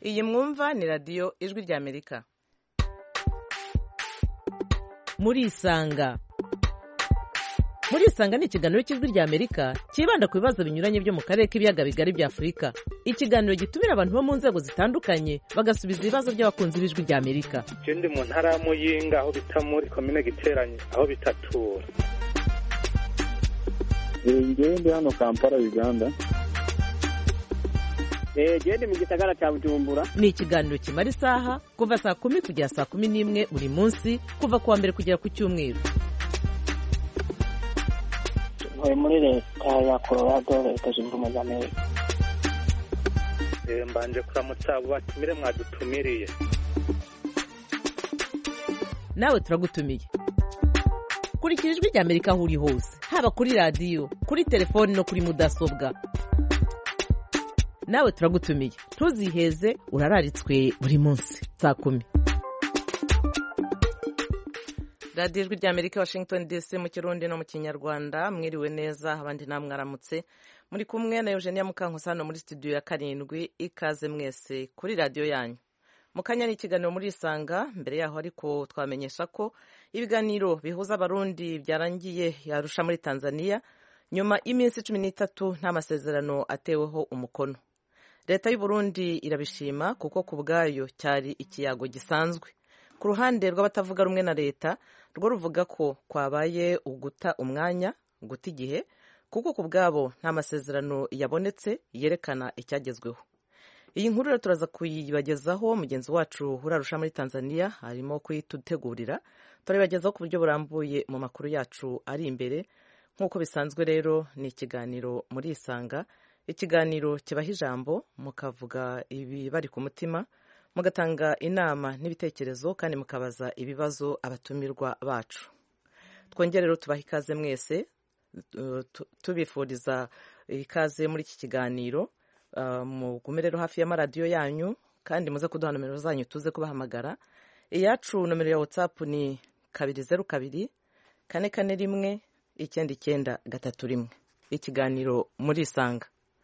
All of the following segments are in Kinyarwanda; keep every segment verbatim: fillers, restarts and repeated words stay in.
iyi mwumva ni radiyo ijwi ry'Amerika. Murisanga Murisanga ni ikiganiro cy'ijwi ry'Amerika kibanda ku bibazo binyuranye byo mu karere k'ibiyaga bigari bya Afurika. Ikiganiro gitumira abantu bo mu nzego zitandukanye bagasubiza ibibazo by'abakunzi b'ijwi ry'Amerika. Je ndi mu ntara ya Muyinga aho bita muri komine Giteranye aho bitatura. Ngewe ndi hano Kampala Uganda. Eh je ndi mu gisagara cya Bujumbura. Ni ikiganiro kimara isaha kuva saa kumi kugera saa kumi n'imwe buri munsi kuva kuwa mbere kugera ku cyumweru. Ntuye muri leta ya Colorado, leta zunze ubumwe za Amerika. Eh mbanje kuramutsa abo batumire mwadutumiriye. Nawe turagutumiye. Kurikira ijwi ry'Amerika aho uri hose, haba kuri radiyo, kuri telefoni no kuri mudasobwa. Nawe turagutumiye. Ntuziheze, urararitswe buri munsi saa kumi. radiyo ijwi ry'Amerika, Washington D C, mu Kirundi no mu Kinyarwanda. Mwiriwe neza, abandi namwe aramutse. Muri kumwe na Eugenia Mukankusano muri studio ya karindwi. Ikaze mwese kuri radiyo yanyu. Mukanya ni ikiganiro muri Isanga. Mbere yaho ariko twamenyesha ko ibiganiro bihuza abarundi byarangiye yarusha muri Tanzania nyuma y'iminsi cumi n'itatu nta masezerano ateweho umukono. Leta y'u Burundi irabishima kuko ku bwayo cyari ikiyago gisanzwe. Ku ruhande rw'abatavuga rumwe na leta rwo ruvuga ko kwabaye uguta umwanya, guta igihe, kuko ku bwabo nta masezerano yabonetse yerekana icyagezweho. Iyi nkuru rero turaza kuyibagezaho, mugenzi wacu urarusha muri Tanzania arimo kuyitutegurira. Turabibagezaho ku buryo burambuye mu makuru yacu ari imbere. Nk'uko bisanzwe rero ni ikiganiro muri Isanga, ikiganiro kibaha ijambo mukavuga ibibari ku mutima, mugatanga inama n'ibitekerezo kandi mukabaza ibibazo abatumirwa bacu. Twongere rero tubaha ikaze mwese, tubifuriza ikaze muri iki kiganiro. Mugume rero hafi y'amaradiyo yanyu kandi muze kuduha nomero zanyu tuze kubahamagara. Iyacu nomero ya WhatsApp ni kabiri zeru kabiri kane kane rimwe icyenda icyenda gatatu rimwe. Ikiganiro muri Isanga.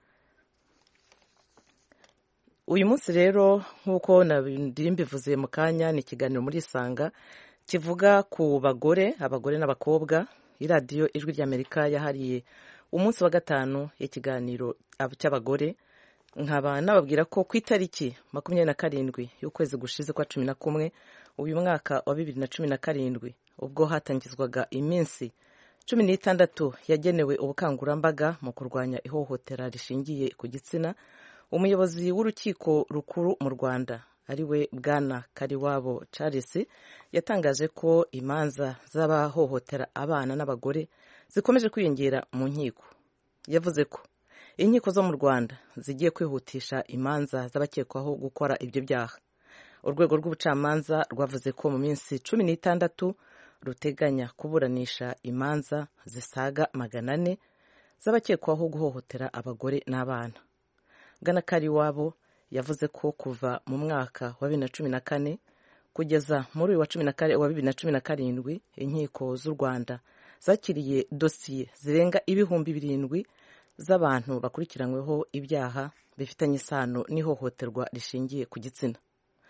Uyu munsi rero nk'uko ndimbivuze mu kanya ni ikiganiro muri Isanga kivuga ku bagore, abagore n'abakobwa. Iradiyo ijwi ry'Amerika yahariye umunsi wa gatanu ikiganiro cy'abagore. Nkaba nababwira ko ku itariki makumyabiri na karindwi y'ukwezi gushize kwa cumi na kumwe uyu mwaka wa bibiri na cumi na karindwi, ubwo hatangizwaga iminsi cumi n'itandatu yagenewe ubukangurambaga mu kurwanya ihohotera rishingiye ku gitsina, umuyobozi w'urukiko rukuru mu Rwanda ariwe Bwana Kariwabo Charles yatangaje ko imanza z'abahohotera abana n'abagore zikomeje kwiyongera mu nkiko. Yavuze ko inkiko zo mu Rwanda zigiye kwihutisha imanza z'abakekwaho gukora ibyo byaha. Urwego rw'ubucamanza rwavuze ko mu minsi cumi n'itandatu ruteganya kuburanisha imanza zisaga magana ane z'abakekwaho guhohotera abagore n'abana. Bwana Kariwabo yavuze ko kuva mu mwaka wa bibiri na cumi na kane kugeza muri uyu wa bibiri na cumi na karindwi inkiko z'u Rwanda zakiriye dosiye zirenga ibihumbi birindwi z'abantu bakurikiranyweho ibyaha bifitanye isano n'ihohoterwa rishingiye ku gitsina.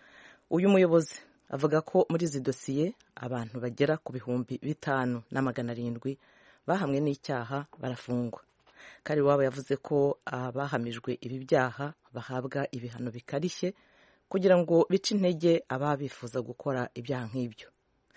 Uyu muyobozi avuga ko muri izi dosiye abantu bagera ku bihumbi bitanu na magana arindwi bahamwe n'icyaha barafungwa. Kariwabo yavuze ko abahamijwe ibi byaha bahabwa ibihano bikarishye kugira ngo bice intege ababifuza gukora ibyaha nk'ibyo.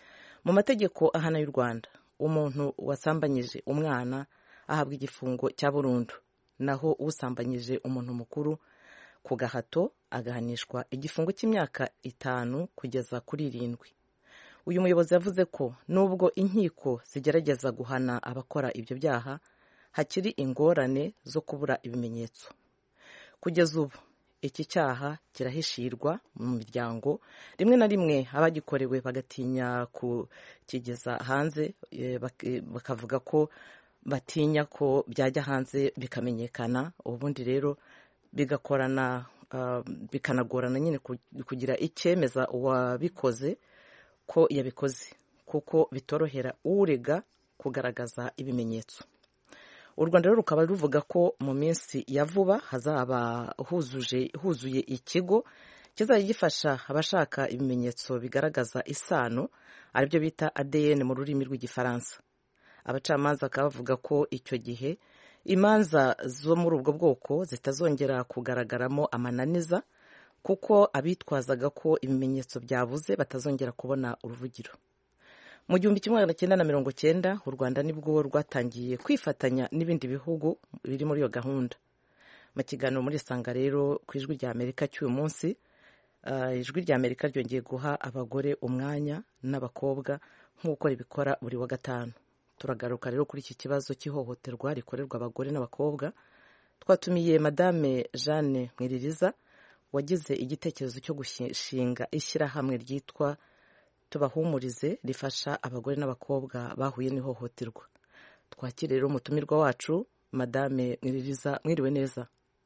Mu mategeko ahana y'u Rwanda, umuntu wasambanyije umwana ahabwa igifungo cya burundu, naho usambanyije umuntu mukuru ku gahato agahanishwa igifungo cy'imyaka itanu kugeza kuri irindwi. Uyu muyobozi yavuze ko nubwo inkiko zigerageza guhana abakora ibyo byaha, hakiri ingorane zo kubura ibimenyetso. Kugeza ubu iki cyaha kirahishirwa mu miryango, rimwe na rimwe abagikorewe bagatinya kukigeza hanze, bakavuga ko batinya ko byajya hanze bikamenyekana. Ubundi rero bigakorana bikanagorana nyine kugira icyemeza uwabikoze ko yabikoze, kuko bitorohera urega kugaragaza ibimenyetso. U Rwanda rero rukaba ruvuga ko mu minsi ya vuba hazaba huzuje huzuye ikigo kizajya gifasha abashaka ibimenyetso bigaragaza isano aribyo bita A D N mu rurimi rw'igifaransa. Abacamanza bakaba bavuga ko icyo gihe imanza zo muri ubwo bwoko zitazongera kugaragaramo amananiza kuko abitwazaga ko ibimenyetso byabuze batazongera kubona uruvugiro. Mu gihumbi kimwe magana cyenda na mirongo cyenda u Rwanda nibwo rwatangiye kwifatanya n'ibindi bihugu biri muri iyo gahunda. Mu kiganiro muri Sanga rero ku ijwi rya Amerika cy'uyu munsi, uh, ijwi rya Amerika ryongeye guha abagore umwanya n'abakobwa nk'uko ribikora buri wa gatanu. Turagaruka rero kuri iki kibazo cy'ihohoterwa rikorerwa abagore n'abakobwa. Twatumiye Madame Jeanne Mwiririza wagize igitekerezo cyo gushinga ishyirahamwe ryitwa Tubahumurize rifasha abagore n'abakobwa bahuye n'ihohoterwa. Twakire rero umutumirwa wacu Madame Mwiririza. Mwiriwe neza?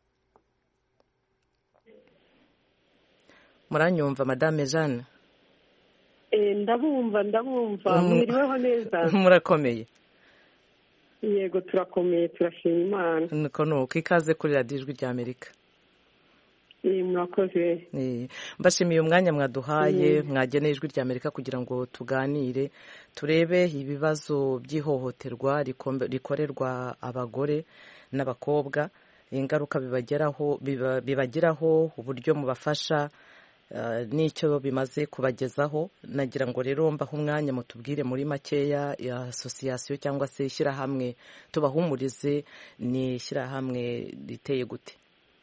Muranyumva Madame Jeanne? Eh, ndabumva ndabumva mwiriweho neza? Murakomeye? Yego turakomeye, turashima Imana. Nuko nuko ikaze kuri radiyo ijwi rya Amerika. Eh, murakoze. Eh, mbashimiye umwanya mwaduhaye mwageneye ijwi rya Amerika kugira ngo tuganire turebe ibibazo by'ihohoterwa rikorerwa abagore n'abakobwa, ingaruka bibageraho bibagiraho, uburyo mubafasha n'icyo bimaze kubagezaho. Nagira ngo rero mbaho umwanya mutubwire muri makeya ya association cyangwa se ishyirahamwe Tubahumurize ni ishyirahamwe riteye gute?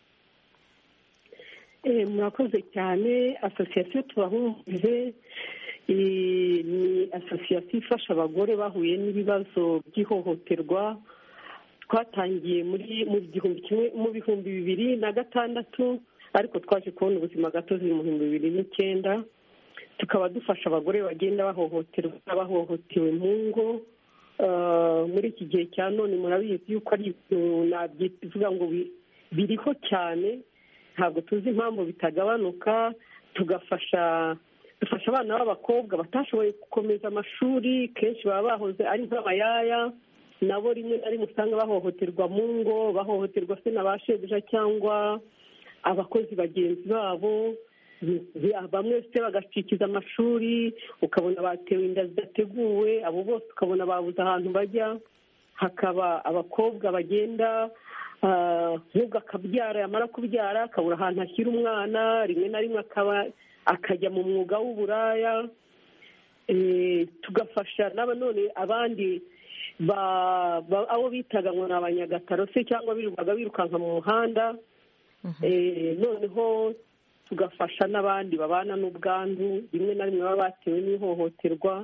Eh, murakoze cyane. Association Tubahumurize ni association ifasha abagore bahuye n'ibibazo by'ihohoterwa. Twatangiye muri mu gihumbi kimwe mu bihumbi bibiri na gatandatu, ariko twaje kubona ubuzima gatozi mu bihumbi bibiri n'icyenda. Tukaba dufasha abagore bagenda bahohoterwa bahohotewe mu ngo. Uh, muri iki gihe cya none murabizi yuko ari ibintu nabyivuga ngo biriho cyane, ntabwo tuzi impamvu bitagabanuka. Tugafasha dufasha abana b'abakobwa batashoboye gukomeza amashuri, kenshi baba bahoze ari nk'abayaya, nabo rimwe na rimwe usanga bahohoterwa mu ngo, bahohoterwa se na ba shebuja cyangwa abakozi bagenzi babo. Bamwe se bagacikiza amashuri, ukabona batewe inda zidateguwe, abo bose ukabona babuze ahantu bajya. Hakaba abakobwa bagenda nk'ubwo akabyara, yamara kubyara akabura ahantu ashyira umwana, rimwe na rimwe akaba akajya mu mwuga w'uburaya. Tugafasha n'abanone abandi abo bitaga ngo ni abanyagataro se cyangwa birirwaga birukanka mu muhanda. Noneho tugafasha n'abandi babana n'ubwandu, rimwe na rimwe baba batewe n'ihohoterwa,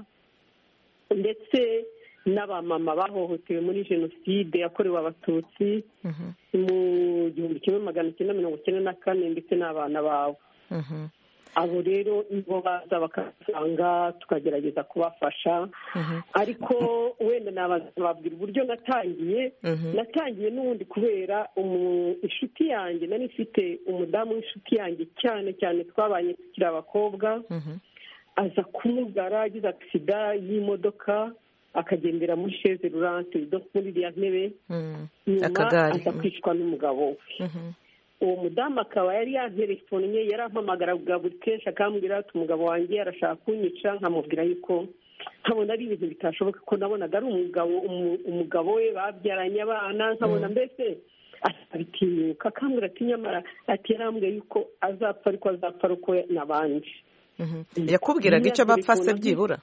ndetse n'abamama bahohotewe muri jenoside yakorewe abatutsi mu gihumbi kimwe magana cyenda mirongo icyenda na kane, ndetse n'abana babo. Abo rero nibo baza bakasanga tukagerageza kubafasha. Ariko wenda nababwira uburyo natangiye. Natangiye n'ubundi kubera inshuti yanjye, nari mfite umudamu w'inshuti yanjye cyane cyane twabanye tukiri abakobwa, aza kumugara, agize agisida y'imodoka, akagendera muri chaise roulante muri iriya ntebe, nyuma aza kwicwa n'umugabo we. Uwo mudamu akaba yari yanterefonnye, yarampamagaraga buri kenshi akambwira ati umugabo wanjye arashaka kunyica. Nkamubwira yuko nkabona ari ibintu bitashoboka, ko nabonaga ari umugabo umugabo we babyaranye abana, nkabona mbese abitinyuka. Akambwira ati nyamara ati yarambwiye yuko azapfa, ariko azapfa uko n'abandi. Yakubwiraga icyo bapfa se byibura?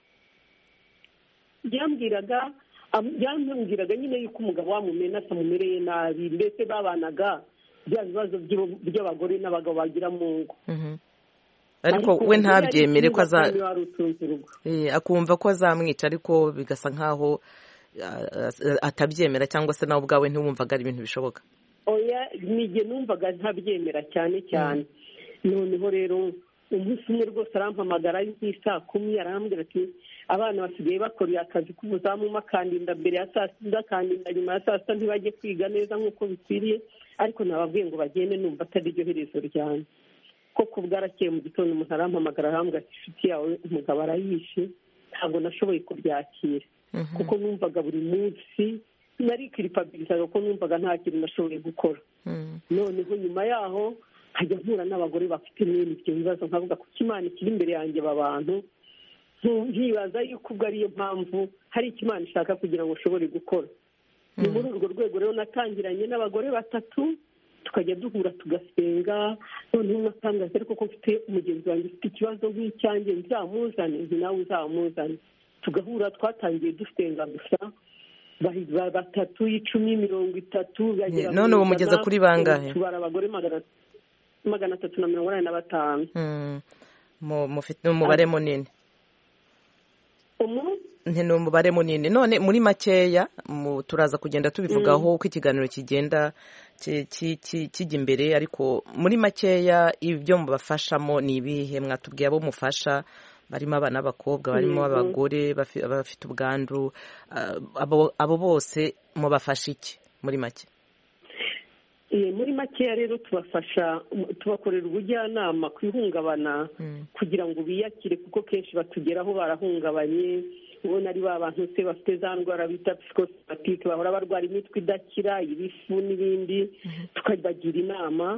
Byambwiraga byambwiraga nyine yuko umugabo wamumena atamumereye nabi, mbese babanaga bya bibazo by'abagore n'abagabo bagira mu ngo. Ariko we ntabyemere ko akumva ko azamwica, ariko bigasa nkaho atabyemera, cyangwa se nawe ubwawe ntiwumvaga ari ibintu bishoboka? Oya, nige numvaga ntabyemera cyane cyane. Noneho rero umunsi umwe rwose arampamagara ari nk'isaa kumi, arambwira ati abana basigaye bakorera akazi k'ubuzamu, akandinda mbere ya saa sita, akandinda nyuma ya saa sita, ntibajye kwiga neza nk'uko bikwiriye. Ariko nababwiye ngo bagende, numva atari ryo herezo ryanjye. Koko bwarakeye mu gitondo umuntu arampamagara arambwira ati inshuti yawe umugabo arayishe. Ntabwo nashoboye kubyakira kuko numvaga buri munsi nari kiripabilizaga, ko numvaga nta kintu nashoboye gukora. Noneho nyuma yaho nkajya mpura n'abagore bafite mwene ibyo bibazo nkavuga ko Imana ikiri imbere yanjye aba bantu nkibaza yuko ubwo ariyo mpamvu hari icyo Imana ishaka kugira ngo ushobore gukora. Ni muri urwo rwego rero natangiranye n'abagore batatu tukajya duhura tugasenga, noneho natangaje ariko ko mfite umugenzi wanjye ufite ikibazo nk'icyanjye nzamuzane nti nawe uzamuzane, tugahura twatangiye dusenga gusa batatu icumi mirongo itatu none ubu mugeze kuri bangahe? tubara abagore magana atatu na mirongo inani na batanu. mufite umubare munini umu ni umubare munini. None muri makeya turaza kugenda tubivugaho uko ikiganiro kigenda kijya imbere, ariko muri makeya ibyo mubafashamo ni ibihe? Mwatubwiye abo mufasha barimo abana b'abakobwa, barimo abagore bafite ubwandu, abo bose mubafasha iki muri make? muri makeya rero tubafasha, tubakorera ubujyanama ku ihungabana kugira ngo biyakire, kuko kenshi batugeraho barahungabanye, ubona ari ba bantu se bafite za ndwara bita psikosomatike, bahora barwara imitwe idakira, ibifu n'ibindi, tukabagira inama.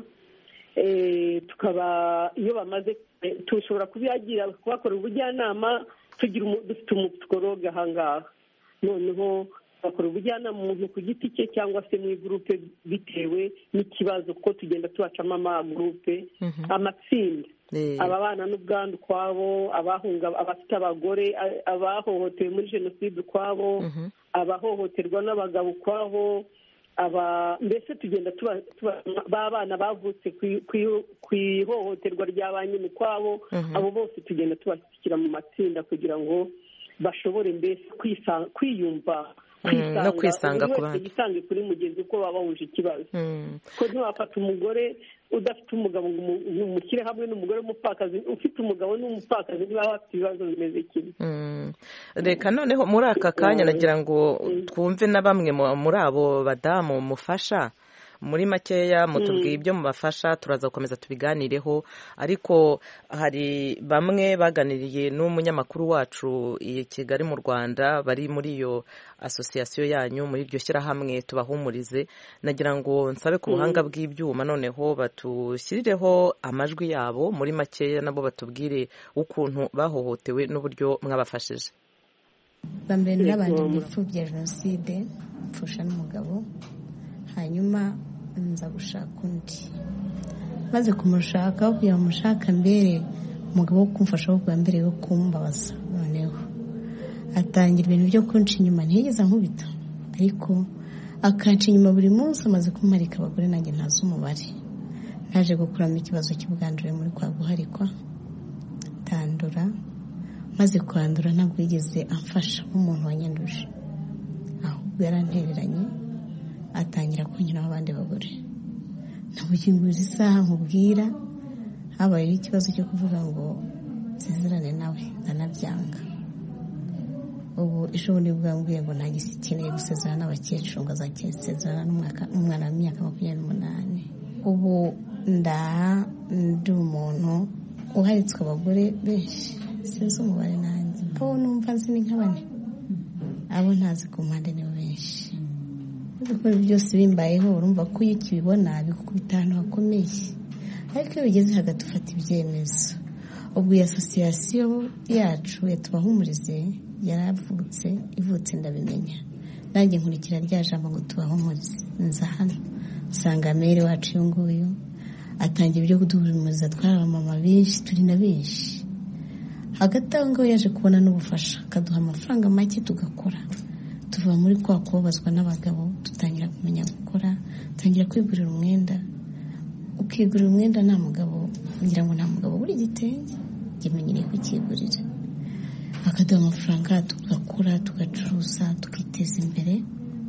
tukaba iyo bamaze tushobora kubiyagira kubakorera ubujyanama, tugira dufite umupsikologe ahangaha, noneho bakora ubujyanama umuntu ku giti cye cyangwa se mu gurupe bitewe n'ikibazo, kuko tugenda tubacamo amagurupe amatsinda, ababana n'ubwandu ukwabo, abafite abagore, abahohotewe muri jenoside ukwabo, abahohoterwa n'abagabo ukwabo, mbese tugenda b'abana bavutse ku ihohoterwa rya ba nyine ukwabo, abo bose tugenda tubashyikira mu matsinda kugira ngo bashobore mbese kwiyumva no kwisanga ku bandi, yisange kuri mugenzi uko baba bahuje ikibazo. Ko ntiwafata umugore udafite umugabo ngo umushyire hamwe n'umugore w'umupfakazi, ufite umugabo n'umupfakazi ntibaba bafite ibibazo bimeze kimwe. Reka noneho muri aka kanya nagira ngo twumve na bamwe muri abo badamu mufasha. Muri makeya mutubwiye ibyo mubafasha, turaza gukomeza tubiganireho, ariko hari bamwe baganiriye n'umunyamakuru wacu i Kigali mu Rwanda bari muri iyo asosiyasiyo yanyu, muri iryo shyirahamwe Tubahumurize. Nagira ngo nsabe ku buhanga bw'ibyuma noneho batushyirireho amajwi yabo muri makeya, nabo batubwire ukuntu bahohotewe n'uburyo mwabafashije. Bambere n'abandi bipfubya jenoside, mfusha n'umugabo, hanyuma nza gushaka undi, maze kumushaka kugira ngo mushaka mbere umugabo wo kumfasha wo bwa mbere yo kumbabaza, noneho atangira ibintu byo kunca inyuma, ntiyigeze ankubita ariko akanca inyuma buri munsi, amaze kumarika abagore nanjye ntazi umubare. Naje gukuramo ikibazo cy'ubwandure muri kwa guharikwa, tandura, maze kwandura ntabwo yigeze amfasha nk'umuntu wanyanduje, ahubwo yarantereranye, atangira kunyuraho abandi bagore. Ntabukinguriza isaha nkubwira, habayeho ikibazo cyo kuvuga ngo nsezerane nawe, ndanabyanga. Ubu ishobora bwambwiye ngo nta gisi ikeneye gusezerana n'abakecuru, ngo azasezerana n'umwana w'imyaka makumyabiri n'umunani. Ubu ndaha ndi umuntu uharitswe abagore benshi, sinzi umubare nanjye, abo numva nzi ni nka bane, abo ntazi ku mpande nibo benshi. Ibikora byose bimbayeho, urumva ko iyo ukibibona bikukubita ahantu hakomeye, ariko iyo bigeze hagati ufata ibyemezo. Ubwo iyi asosiyasiyo yacu ya Tubahumurize yaravutse, ivutse ndabimenya, nanjye nkurikira rya jambo ngo tubahumurize. Nza hano nsanga mere wacu uyu nguyu atangira ibyo kuduhumuriza, twari abamama benshi, turi na benshi. Hagati aho ngaho yaje kubona n'ubufasha, akaduha amafaranga make tugakora, tuva muri kwa kubabazwa n'abagabo, dutangira kumenya gukora, dutangira kwigurira umwenda. Ukigurira umwenda nta mugabo, ngira ngo nta mugabo buri gitenge, kimenyereye kukigurira. Akaduha amafaranga, tugakora, tugacuruza, tukiteza imbere,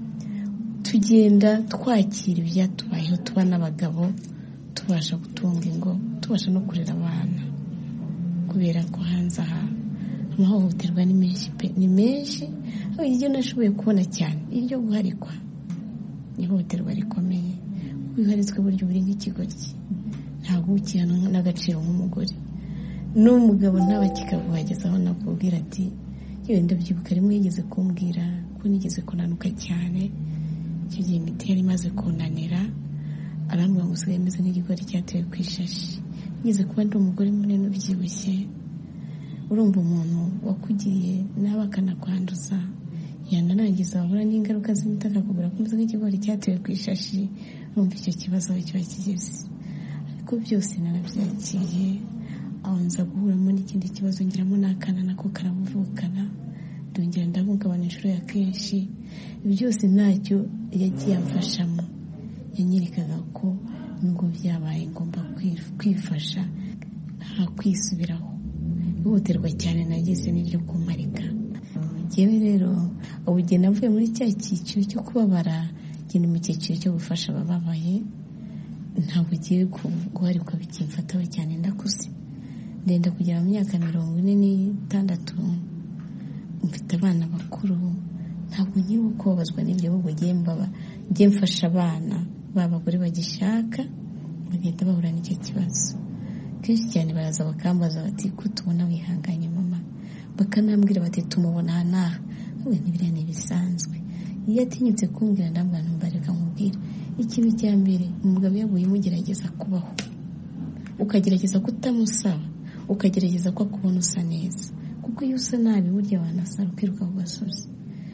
tugenda twakira ibyatubayeho, tuba n'abagabo, tubasha gutunga ingo, tubasha no kurera abana, kubera ko hanze aha amahohoterwa ni menshi pe, ni menshi. Iryo nashoboye kubona cyane iryo guharikwa, ihohoterwa rikomeye, wiharitswe buryo buri nk'ikigoryi, ntabwo ukihana n'agaciro nk'umugore n'umugabo, ntawe kikaguhagezaho nakubwira ati yewe ndabyibuka rimwe yigeze kumbwira ko nigeze kunanuka cyane, icyo gihe imiti yari imaze kunanira, arambwira ngo usigaye meze nk'igikori cyatewe ku ishashi. Ngeze kuba ndi umugore munini ubyibushye, urumva umuntu wakugiriye nawe akanakwanduza, yanarangiza wabura n'ingaruka z'imiti akakubwira ko umeze nk'ikigori cyatewe ku ishashi, urumva icyo kibazo aho kiba kigeze. Ariko byose narabyakiriye, aho nza guhuramo n'ikindi kibazo ngiramo n'akana nako karavukana, ndongera ndahungabana inshuro ya kenshi. Byose ntacyo yagiye amfashamo, yanyerekaga ko nubwo byabaye ngomba kwifasha nta kwisubiraho. Ihohoterwa cyane nagize n'iryo kumarika. Njyewe rero ubu gihe navuye muri cya cyiciro cyo kubabara ngenda mu cyiciro cyo gufasha abababaye, ntabwo ugiye guharikwa bikimfataho cyane. Ndakuze ndenda kugera mu myaka mirongo ine n'itandatu, mfite abana bakuru, ntabwo ngiye kubabazwa n'ibyo ahubwo ngiye mfasha abana b'abagore bagishaka bagenda bahura n'icyo kibazo. Kenshi cyane baraza bakambaza bati ko tubona wihanganye mama, bakanambwira bati tumubona aha n'aha, we n'ibiriya ni ibisanzwe. Iyo atinyutse kumbwira ndambwira ntumbareka nkubwira ikintu cya mbere, umugabo yaguye mugerageza kubaho, ukagerageza kutamusaba, ukagerageza ko akubona usa neza, kuko iyo usa nabi burya wanasara ukiruka ku gasozi.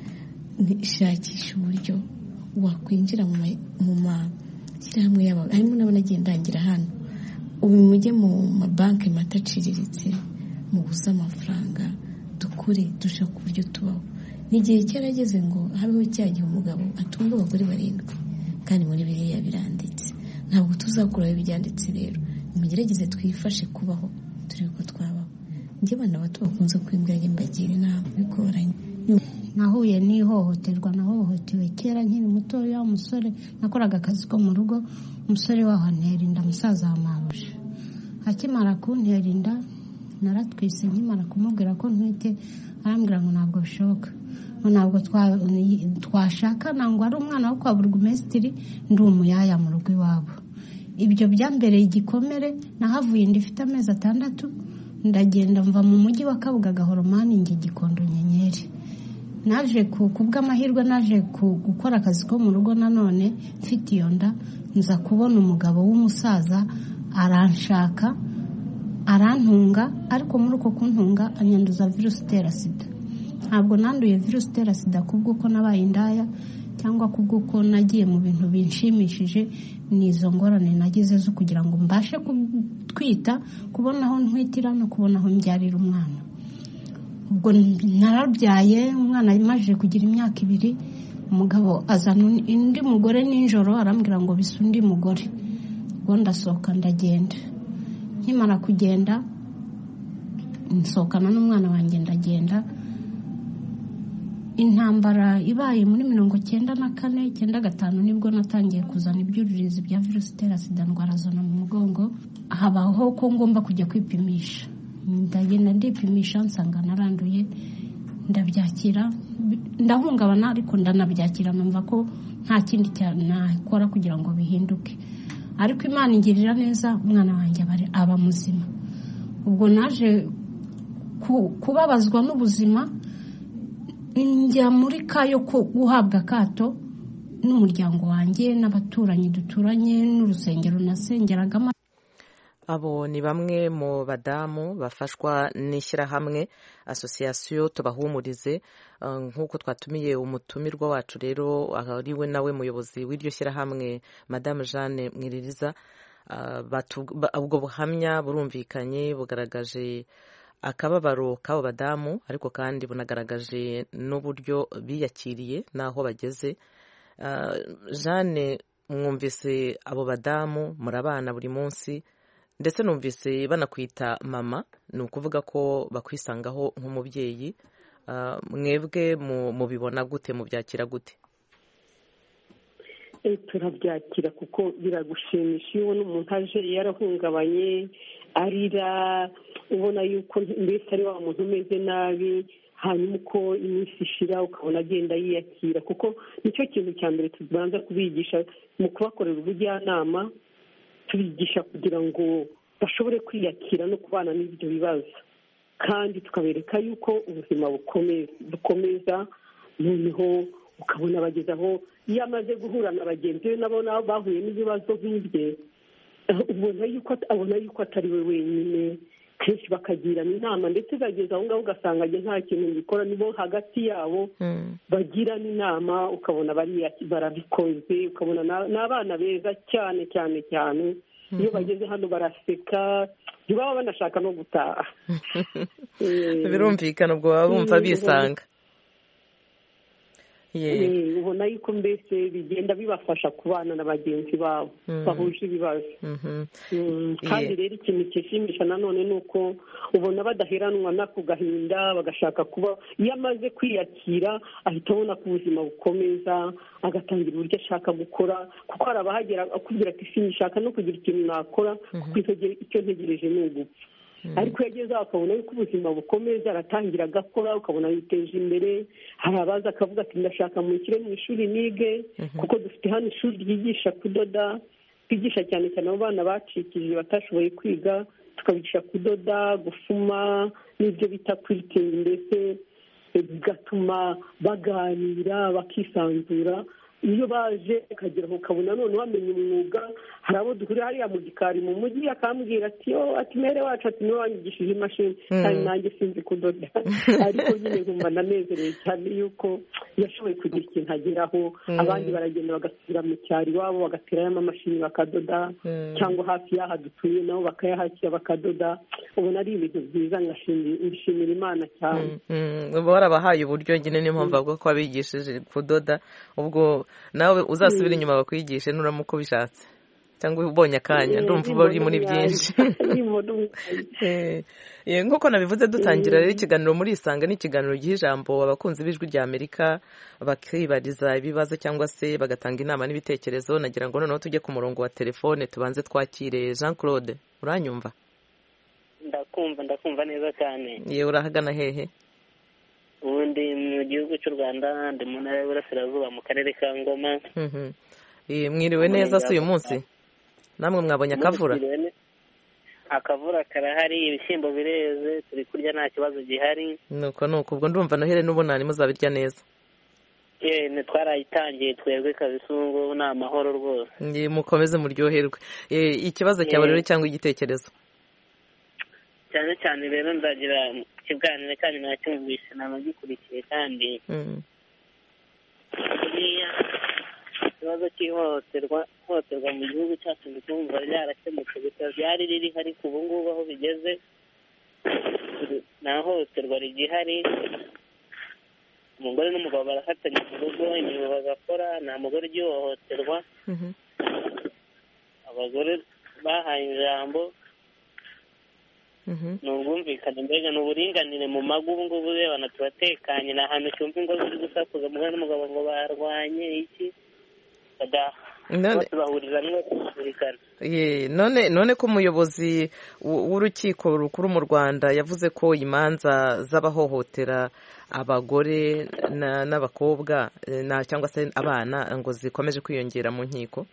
Shakisha uburyo wakwinjira mu mashyirahamwe y'abantu, harimo n'abanagiye ndangira hano, ubu mujye mu mabanki mato aciriritse mubuze amafaranga, dukure dushaka uburyo tubaho. N'igihe cyarageze ngo habeho cyagihe umugabo atunga abagore barindwi, kandi muri biriya biranditse. Ntabwo tuzakuraho ibyanditse rero, mugerageze twifashe kubaho turi uko twabaho. Njye bana bato bakunze kwimbwira mbagira inama bigoranye. Nahuye n'ihohoterwa, nahohotewe kera nkiri mutoya w'umusore, nakoraga akazi ko mu rugo, umusore waho antera inda, musaza wa mabuja. Akimara kuntera inda naratwise, nkimara kumubwira ko ntwite arambwira ngo ntabwo bishoboka, ngo ntabwo twashakana, ngo ari umwana wo kwa burugumesitiri, ndi umuyaya mu rugo iwabo. Ibyo byambereye igikomere, nahavuye ndifite amezi atandatu, ndagenda mva mu mujyi wa Kabuga Gahoromani njye Gikondo Nyenyeri. Naje kubw'amahirwe naje gukora akazi ko mu rugo nanone mfite iyo nda, nza kubona umugabo w'umusaza aranshaka arantunga, ariko muri uko kuntunga anyanduza virusi itera sida. Ntabwo nanduye virusi itera sida kubw'uko nabaye indaya cyangwa kubw'uko nagiye mu bintu binshimishije, n'izo ngorane nagize zo kugira ngo mbashe kutwita, kubona aho ntwitira no kubona aho mbyarira umwana. Ubwo narabyaye umwana amaze kugira imyaka ibiri, umugabo azana undi mugore nijoro arambwira ngo bisa undi mugore. Ubwo ndasohoka ndagenda, nkimara kugenda nsohokana n'umwana wanjye ndagenda. Intambara ibaye muri mirongo cyenda na kane cyenda gatanu nibwo natangiye kuzana ibyuririzi bya virusi itera sida, ndwara zona mu mugongo. Habaho ko ngomba kujya kwipimisha, ndagenda ndipimisha nsanga naranduye, ndabyakira, ndahungabana ariko ndanabyakira, numva ko nta kindi cyane nakora kugira ngo bihinduke. Ariko Imana ingirira neza, umwana wanjye aba muzima. Ubwo naje kubabazwa n'ubuzima, njya muri kayo ko guhabwa akato n'umuryango wanjye n'abaturanyi duturanye n'urusengero nasengeragamo. Abo ni bamwe mu badamu bafashwa n'ishyirahamwe Association Tubahumurize, nk'uko twatumiye umutumirwa wacu rero ari we nawe muyobozi w'iryo shyirahamwe Madame Jeanne Mwiririza. Ubwo buhamya burumvikanye, bugaragaje akababaro k'abo badamu, ariko kandi bunagaragaje n'uburyo biyakiriye n'aho bageze. Jeanne, mwumvise abo badamu murabana buri munsi, ndetse numvise banakwita mama, ni ukuvuga ko bakwisangaho nk'umubyeyi. Mwebwe mubibona gute, mubyakira gute? Turabyakira kuko biragushimisha iyo ubona umuntu aje yarahungabanye arira, ubona yuko mbese ari wa muntu umeze nabi, hanyuma uko iminsi ishira ukabona agenda yiyakira, kuko nicyo kintu cya mbere tubanza kubigisha mu kubakorera ubujyanama. Tubigisha kugira ngo bashobore kwiyakira no kubana n'ibyo bibazo, kandi tukabereka yuko ubuzima bukomeza, noneho ukabona bageze aho iyo amaze guhura na bagenzi be nabo nabo bahuye n'ibibazo nk'ibye ubona yuko abona yuko atari we wenyine kenshi bakagirana inama ndetse bageze aho ngaho ugasanga nta kintu bikora nibo hagati yabo bagirana inama ukabona barabikoze ukabona n'abana beza cyane cyane cyane iyo bageze hano baraseka ntibaba banashaka no gutaha birumvikana ubwo baba bumva bisanga ubona yuko mbese bigenda bibafasha kubana na bagenzi babo bahuje ibibazo kandi rero ikintu kishimisha nanone ni uko ubona badaheranwa n'ako gahinda bagashaka kuba iyo amaze kwiyakira ahita abona ko ubuzima bukomeza agatangira uburyo ashaka gukora kuko hari abahagera akubwira ati sinshaka no kugira ikintu nakora kuko icyo ntegereje ni ugupfa ariko yageze aho akabona yuko ubuzima bukomeza aratangira agakora ukabona yiteje imbere hari abaza akavuga ati ndashaka mushyire mu ishuri nige kuko dufite hano ishuri ryigisha kudoda twigisha cyane cyane abo bana bacikije batashoboye kwiga tukabigisha kudoda gufuma n'ibyo bita kwitenda mbese bigatuma baganira bakisanzura iyo baje akagera aho ukabona none wamenye umwuga hari abo duhurira hariya mu gikari mu mujyi akambwira ati yo ati mere wacu ati niwe wanyigishije imashini kandi nanjye sinzi kudoda ariko nyine nkumva ndanezerewe cyane yuko yashoboye kugira ikintu ageraho abandi baragenda bagasubira mu cyaro iwabo bagaterayo amamashini bakadoda cyangwa hafi y'aha dutuye nabo bakayahakira bakadoda ubona ari ibintu byiza ngashimira imana cyane uba warabahaye uburyo nyine niyo mpamvu bavuga ko wabigishije kudoda ubwo nawe uzasubira inyuma bakwigishe nuramuka ubishatse cyangwa ubonye akanya ndumva uba uri muri byinshi nk'uko nabivuze dutangira rero ikiganiro muri isanga ni ikiganiro giha ijambo abakunzi b'ijwi rya amerika bakibariza ibibazo cyangwa se bagatanga inama n'ibitekerezo nagira ngo noneho tujye ku murongo wa telefone tubanze twakire Jean Claude uranyumva ndakumva ndakumva neza cyane yewe urahagana hehe ubundi mu gihugu cy'u Rwanda ndi mu ntara y'Iburasirazuba mu karere ka Ngoma mwiriwe neza si uyu munsi namwe mwabonye akavura akavura karahari ibishyimbo bireze turi kurya nta kibazo gihari nuko nuko ubwo ndumva noheri n'ubunani muzabirya neza yewe twarayitangiye twebwe kabisungu ni amahoro rwose mukomeze muryoherwe ikibazo cyawe rero cyangwa igitekerezo cyane cyane rero ndagira ikiganiro kandi nacyumvise nanagikurikiye kandi buriya ikibazo cy'ihohoterwa ihohoterwa mu gihugu cyacu ndikumva ryarakemutse gusa ryari riri ariko ubu ngubu aho bigeze nta hohoterwa rigihari umugore n'umugabo barafatanya mu rugo imirimo bagakora nta mugore ugihohoterwa abagore bahaye ijambo ni ubwumvikane mbega ni uburinganire mu mago ubu ngubu urebana turatekanye ni ahantu cyumva ingo ziri gusakuza umugore n'umugabo ngo barwanye iki bose bahuriza hamwe kumvikana none none ko umuyobozi w'urukiko rukuru mu Rwanda yavuze ko imanza z'abahohotera abagore n'abakobwa cyangwa se abana ngo zikomeje kwiyongera mu nkiko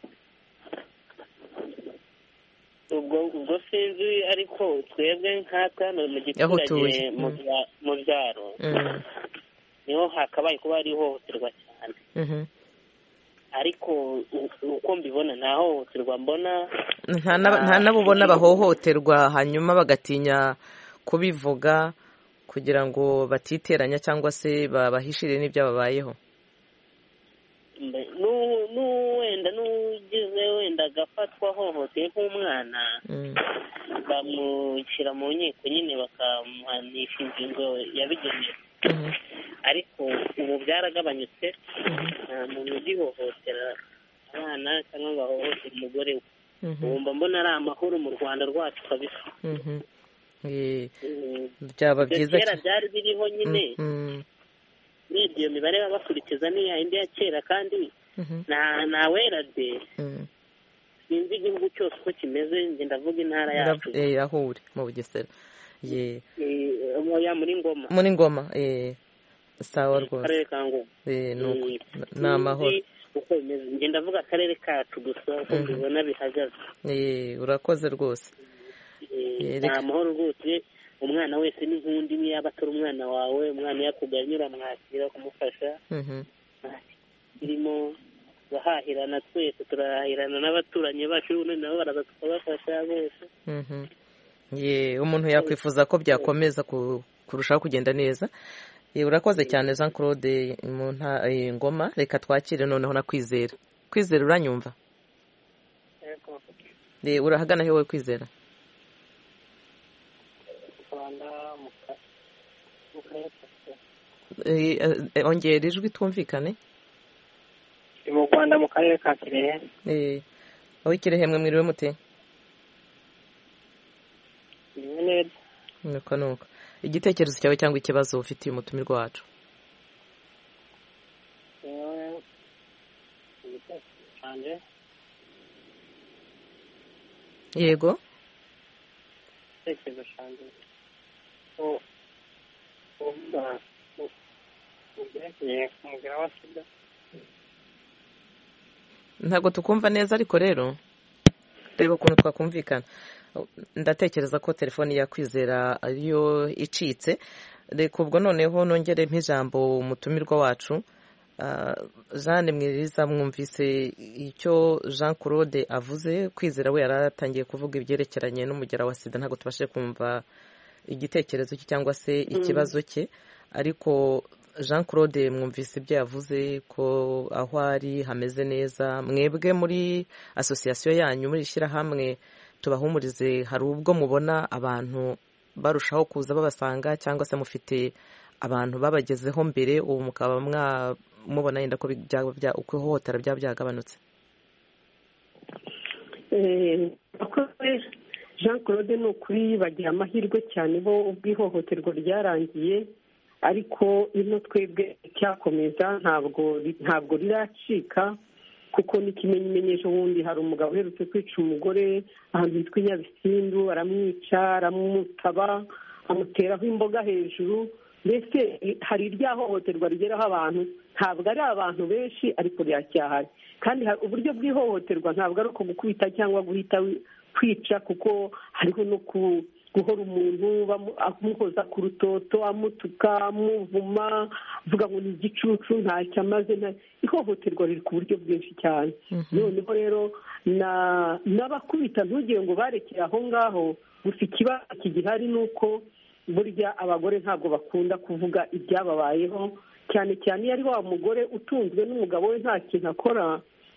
ubwo ubwo sinzi ariko twebwe nkatwe hano mu giturage mu byaro niho hakabaye kuba hari ihohoterwa cyane ariko uko mbibona nta hohoterwa mbona nta nabo ubona bahohoterwa hanyuma bagatinya kubivuga kugira ngo batiteranya cyangwa se babahishire n'ibyo babayeho wenda n'ugize wenda agafatwa ahohoteye nk'umwana bamushyira mu nkiko nyine bakamuhanisha ingingo yabigenewe ariko ubu byaragabanyutse nta muntu ugihohotera abana cyangwa ngo ahohotere umugore we ubu mbona ari amahoro mu Rwanda rwacu kabisa byaba byiza kera byari biriho nyine urebye iyo mibare baba bakurikiza ni yayindi ya kera kandi nta wera de sinzi igihugu cyose uko kimeze njye ndavuga intara yacu aho uri mu Bugesera muri Ngoma muri Ngoma sawa rwose akarere ka Ngoma ni amahoro uko bimeze njye ndavuga akarere kacu gusa uko mbibona bihagaze urakoze rwose ni amahoro rwose umwana wese n'inkundi niyo yaba atari umwana wawe umwana yakuganye uramwakira kumufasha irimo bahahirana, twese turahahirana n'abaturanyi bacu nabo baraza tukabafasha bose. ye umuntu yakwifuza ko byakomeza kurushaho kugenda neza. Urakoze cyane Jean Claude mu Ngoma. Reka twakire noneho na Kwizera. Kwizera uranyumva? Yego. Urahagana hewe Kwizera? Ongera ijwi twumvikane. Mu Rwanda mu karere ka Kirehe. Eh. Aho Kirehe mwe mwiriwe mute? Ni neza. Nuko nuko. Igitekerezo cyawe cyangwa ikibazo ufitiye umutumirwa wacu? Eh. Igitekerezo Yego. Igitekerezo cyanjye. Oh. Oh. Ntabwo tukumva neza ariko rero reba ukuntu twakumvikana. Ndatekereza ko telefoni ya Kwizera ariyo icitse. Reka ubwo noneho nongere mpijambo umutumirwa wacu. Jeanne Mwiriza, mwumvise icyo Jean Claude avuze. Kwizera we yaratangiye kuvuga ibyerekeranye n'umugera wa sida, ntabwo tubashe kumva igitekerezo cye cyangwa se ikibazo cye, ariko Jean Claude mwumvise ibyo yavuze ko aho ari hameze neza. Mwebwe muri association yanyu, muri ishyirahamwe Tubahumurize, hari ubwo mubona abantu barushaho kuza babasanga cyangwa se mufite abantu babagezeho mbere ubu mukaba mubona yenda ko uko ihohotera byaba byagabanutse? Jean Claude ni ukuri bagira amahirwe cyane bo ubwihohoterwa ryarangiye, ariko ino twebwe cyakomeza ntabwo ntabwo riracika, kuko n'ikimenyimenyesho wundi hari umugabo uherutse kwica umugore ahantu hitwa i Nyabisindu, aramwica, aramutaba, amuteraho imboga hejuru. Mbese hari irya hohoterwa rigeraho abantu, ntabwo ari abantu benshi ariko riracyahari. Kandi uburyo bw'ihohoterwa ntabwo ari uko gukubita cyangwa guhita kwica, kuko hariho no guhora umuntu amuhoza ku rutoto, amutuka, amuvuma, avuga ngo ni igicucu ntacyo amaze. Ihohoterwa riri ku buryo bwinshi cyane. Noneho rero n'abakubita ntugire ngo barekere aho ngaho, gusa ikibazo kigihari ni uko burya abagore ntabwo bakunda kuvuga ibyababayeho, cyane cyane iyo ari wa mugore utunzwe n'umugabo we nta kintu akora,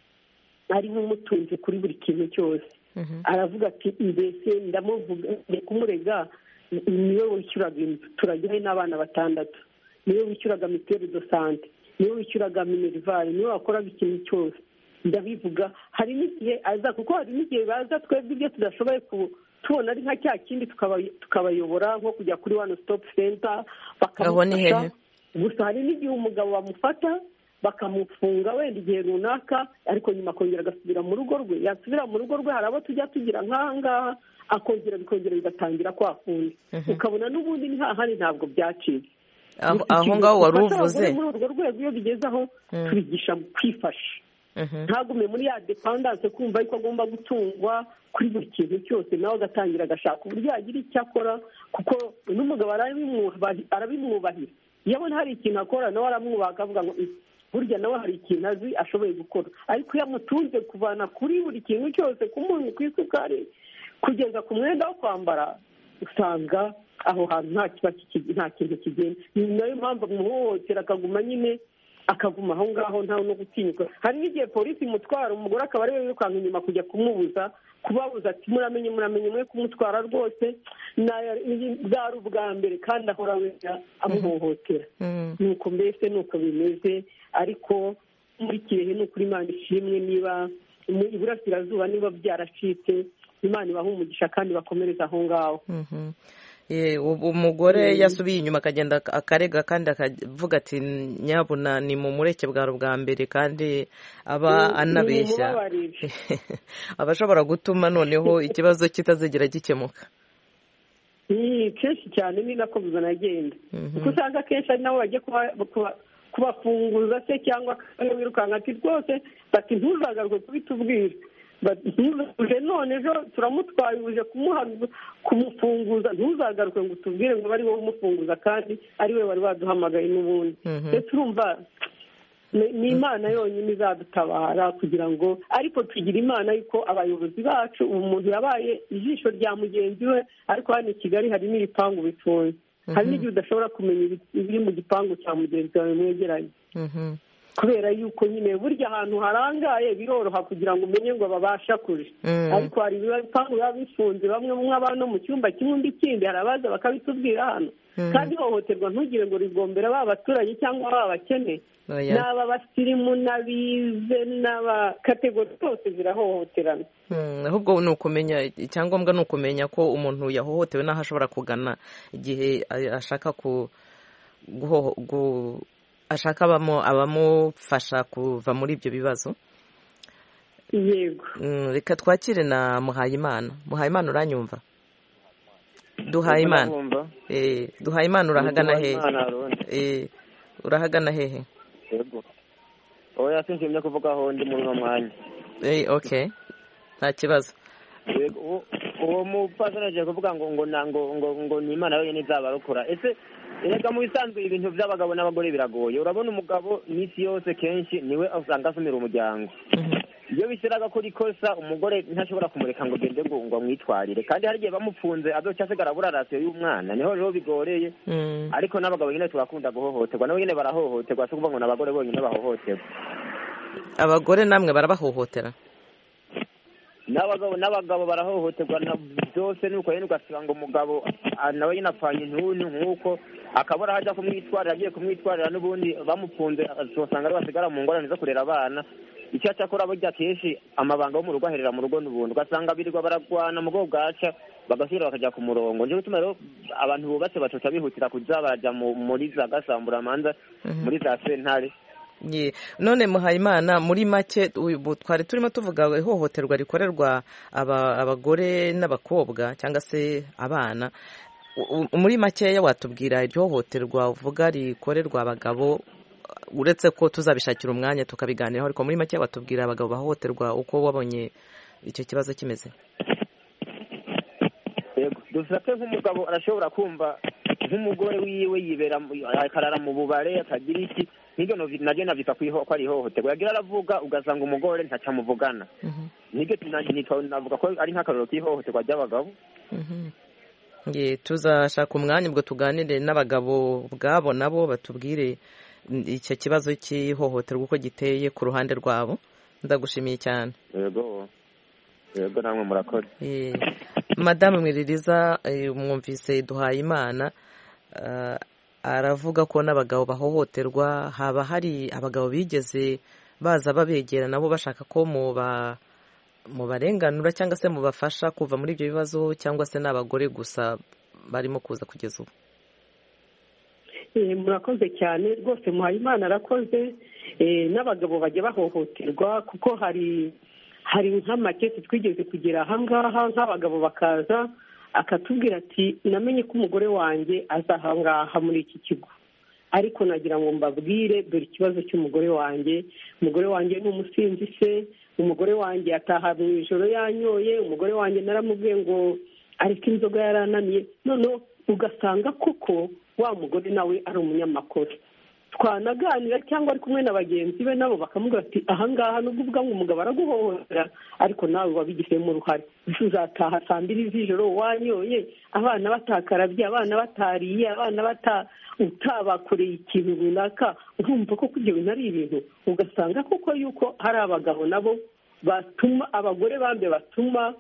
ari nk'umutunzi kuri buri kintu cyose. Aravuga ati mbese ndamuvuga kumurega, niwe wishyuraga inzu, turajyaho n'abana batandatu, niwe wishyuraga mituweli do sante, niwe wishyuraga minerivare, niwe wakoraga ikintu cyose. Ndabivuga hari n'igihe aza, kuko hari n'igihe baza twebwe ibyo tudashoboye tubona ari nka cya kindi tukabayobora nko kujya kuri one stop center bakamufasha. Gusa hari n'igihe umugabo bamufata bakamufunga wenda igihe runaka, ariko nyuma akongera agasubira mu rugo rwe. Yasubira mu rugo rwe hari abo tujya tugira nk'aha ngaha, akongera bikongera bigatangira kwafunga, ukabona n'ubundi ntahari, ntabwo byacitse. Aho ngaho wari uvuze muri urwo rwego iyo bigeze aho tubigisha kwifasha, ntagume muri ya dependance kumva yuko agomba gutungwa kuri buri kintu cyose, nawe agatangira agashaka uburyo yagira icyo akora, kuko n'umugabo arabimwubahira. Iyo abona hari ikintu akora nawe aramwubaha, akavuga ngo burya nawe hari ikintu azi ashoboye gukora. Ariko iyo amutunze kuvana kuri buri kintu cyose, ku munyu, ku isukari, kugeza ku mwenda wo kwambara, usanga aho hantu nta kintu kigenda. Ni nayo mpamvu amuhohotera akaguma nyine akaguma aho ngaho ntawe no gutinyuka. Hari n'igihe polisi imutwara, umugore akaba ariwe wirukanka inyuma kujya kumubuza, kubabuza ati muramenye muramenye mwe kumutwara rwose, bwari ubwa mbere kandi ahora wenda amuhohotera. Nuko mbese nuko bimeze, ariko muri Kirehe ni ukuri Imana ishimwe, niba iburasirazuba niba byaracitse, Imana ibaha umugisha kandi bakomereza aho ngaho. Umugore yasubiye inyuma akagenda akarega kandi akavuga ati nyabuna ni mu mureke bwari ubwa mbere, kandi aba anabeshya abashobora gutuma noneho ikibazo kitazigera gikemuka. Ni kenshi cyane ni nako bizanagenda, kuko usanga kenshi ari nabo bagiye kubafunguza se, cyangwa wirukanka ati rwose bati ntuzagaruke kubitubwira, uje none ejo turamutwaye uje kumufunguza, ntuzagaruke ngo utubwire ngo bari wowe umufunguza kandi ari we wari waduhamagaye n'ubundi. Ndetse urumva ni imana yonyine izadutabara kugira ngo ariko tugira imana yuko abayobozi bacu umuntu yabaye ijisho rya mugenzi we ariko hano i Kigali hari n'ibipangu bifunze hari n'igihe udashobora kumenya ibiri mu gipangu cya mugenzi wawe mwegeranye kubera yuko nyine burya ahantu harangaye biroroha kugira ngo umenye ngo babasha kure ariko hari ibipangu biba bifunze bamwe mw'abana no mu cyumba kimwe undi ikindi hari abaza bakabitubwira hano kandi ihohoterwa ntugire ngo rigombera ba baturage cyangwa ba bakene n'aba basirimu n'abize n'aba kategori zose zirahohoterana ahubwo ni ukumenya icyangombwa ni ukumenya ko umuntu yahohotewe n'aho ashobora kugana igihe ashaka ku ashaka abamufasha kuva muri ibyo bibazo. Yego reka twakire na Muhayimana. Muhayimana uranyumva? Duhayimana eh Duhayimana urahagana hehe? Eh urahagana hehe? Yego oya sinshimye kuvuga aho ndi muri uno mwanya. Eh okay nta kibazo. Yego uwo mupasana aje kuvuga ngo ngo nango ngo ngo ni Imana yonyine izabarokora. Ese erega mu bisanzwe ibintu by'abagabo n'abagore biragoye. Urabona umugabo n'isi yose kenshi niwe usanga asumira umuryango. Iyo bishyiraga kuri kosa umugore ntashobora kumureka ngo gende ngo ngo amwitwarire kandi hari igihe bamupfunze azoca asigara burarasiyo y'umwana niho rero bigoreye. Ariko n'abagabo nyine turakunda guhohoterwa nabo nyine barahohoterwa so kuvuga ngo n'abagore bonyine bahohoterwa. Abagore namwe barabahohotera? N'abagabo n'abagabo barahohoterwa na byose nuko yene ugasanga ngo umugabo nawe nyine apfanye intuntu nk'uko akabura hajya kumwitwarira agiye kumwitwarira n'ubundi bamupfunze azosanga ari basigara mu ngorane zo kurera abana. Icyo cyakora burya kenshi amabanga yo mu rugo aherera mu rugo n'ubundi ugasanga birirwa baragwana mu bwo bwaca bagasubira bakajya ku murongo. Nje gutuma rero abantu bubatse batoca bihutira kuza baraja muri za gasambura manza muri za sentare. None Muhayimana muri make twari turimo tuvuga ihohoterwa rikorerwa abagore n'abakobwa cyangwa se abana. Muri makeya watubwira iryo hohoterwa uvuga rikorerwa abagabo uretse ko tuzabishakira umwanya tukabiganiraho ariko muri make watubwira abagabo bahohoterwa uko wabonye icyo kibazo kimeze? Yego dufate nk'umugabo arashobora kumva nk'umugore wiwe yibera akarara mu bubare akagira iki nibyo nabyo navita ko ari ihohoterwa yagira aravuga ugasanga umugore ntacamuvugana nibyo navuga ko ari nk'akaroro k'ihohoterwa ry'abagabo. Ye tuzashaka umwanya ubwo tuganire n'abagabo bwabo nabo batubwire icyo kibazo cy'ihohoterwa uko giteye ku ruhande rwabo. Ndagushimiye cyane. Yego yego namwe murakoze. Eh Madame Mwiririza umwumvise Duhayimana aravuga ko n'abagabo bahohoterwa haba hari abagabo bigeze baza babegera nabo bashaka ko mu ba mu barenganura cyangwa se mu bafasha kuva muri ibyo bibazo cyangwa se n'abagore gusa barimo kuza kugeza ubu? Murakoze cyane rwose Muhayimana arakoze. N'abagabo bajya bahohoterwa kuko hari hari nk'amakesi twigeze kugera ahangaha nk'abagabo bakaza akatubwira ati namenye ko umugore wanjye azahangaha muri iki kigo ariko nagira ngo mbabwire dore ikibazo cy'umugore wanjye. Umugore wanjye ni umusinzi se, umugore wanjye ataha mu ijoro yanyoye, umugore wanjye naramubwiye ngo ariko inzoga yarananiye. Noneho ugasanga koko wa mugore nawe ari umunyamakosa. Twanaganira cyangwa ari kumwe na bagenzi be nabo bakamubwira ati ahangaha nubwo uvuga ngo umugabo araguhohotera ariko nawe wabigizemo uruhare. Uzataha saa mbiri z'ijoro wanyoye, abana batakarabye, abana batariye, abana bata utabakoreye ikintu runaka. Urumva ko ibyo bintu ari ibintu ugasanga koko yuko hari abagabo nabo batuma abagore bambe batuma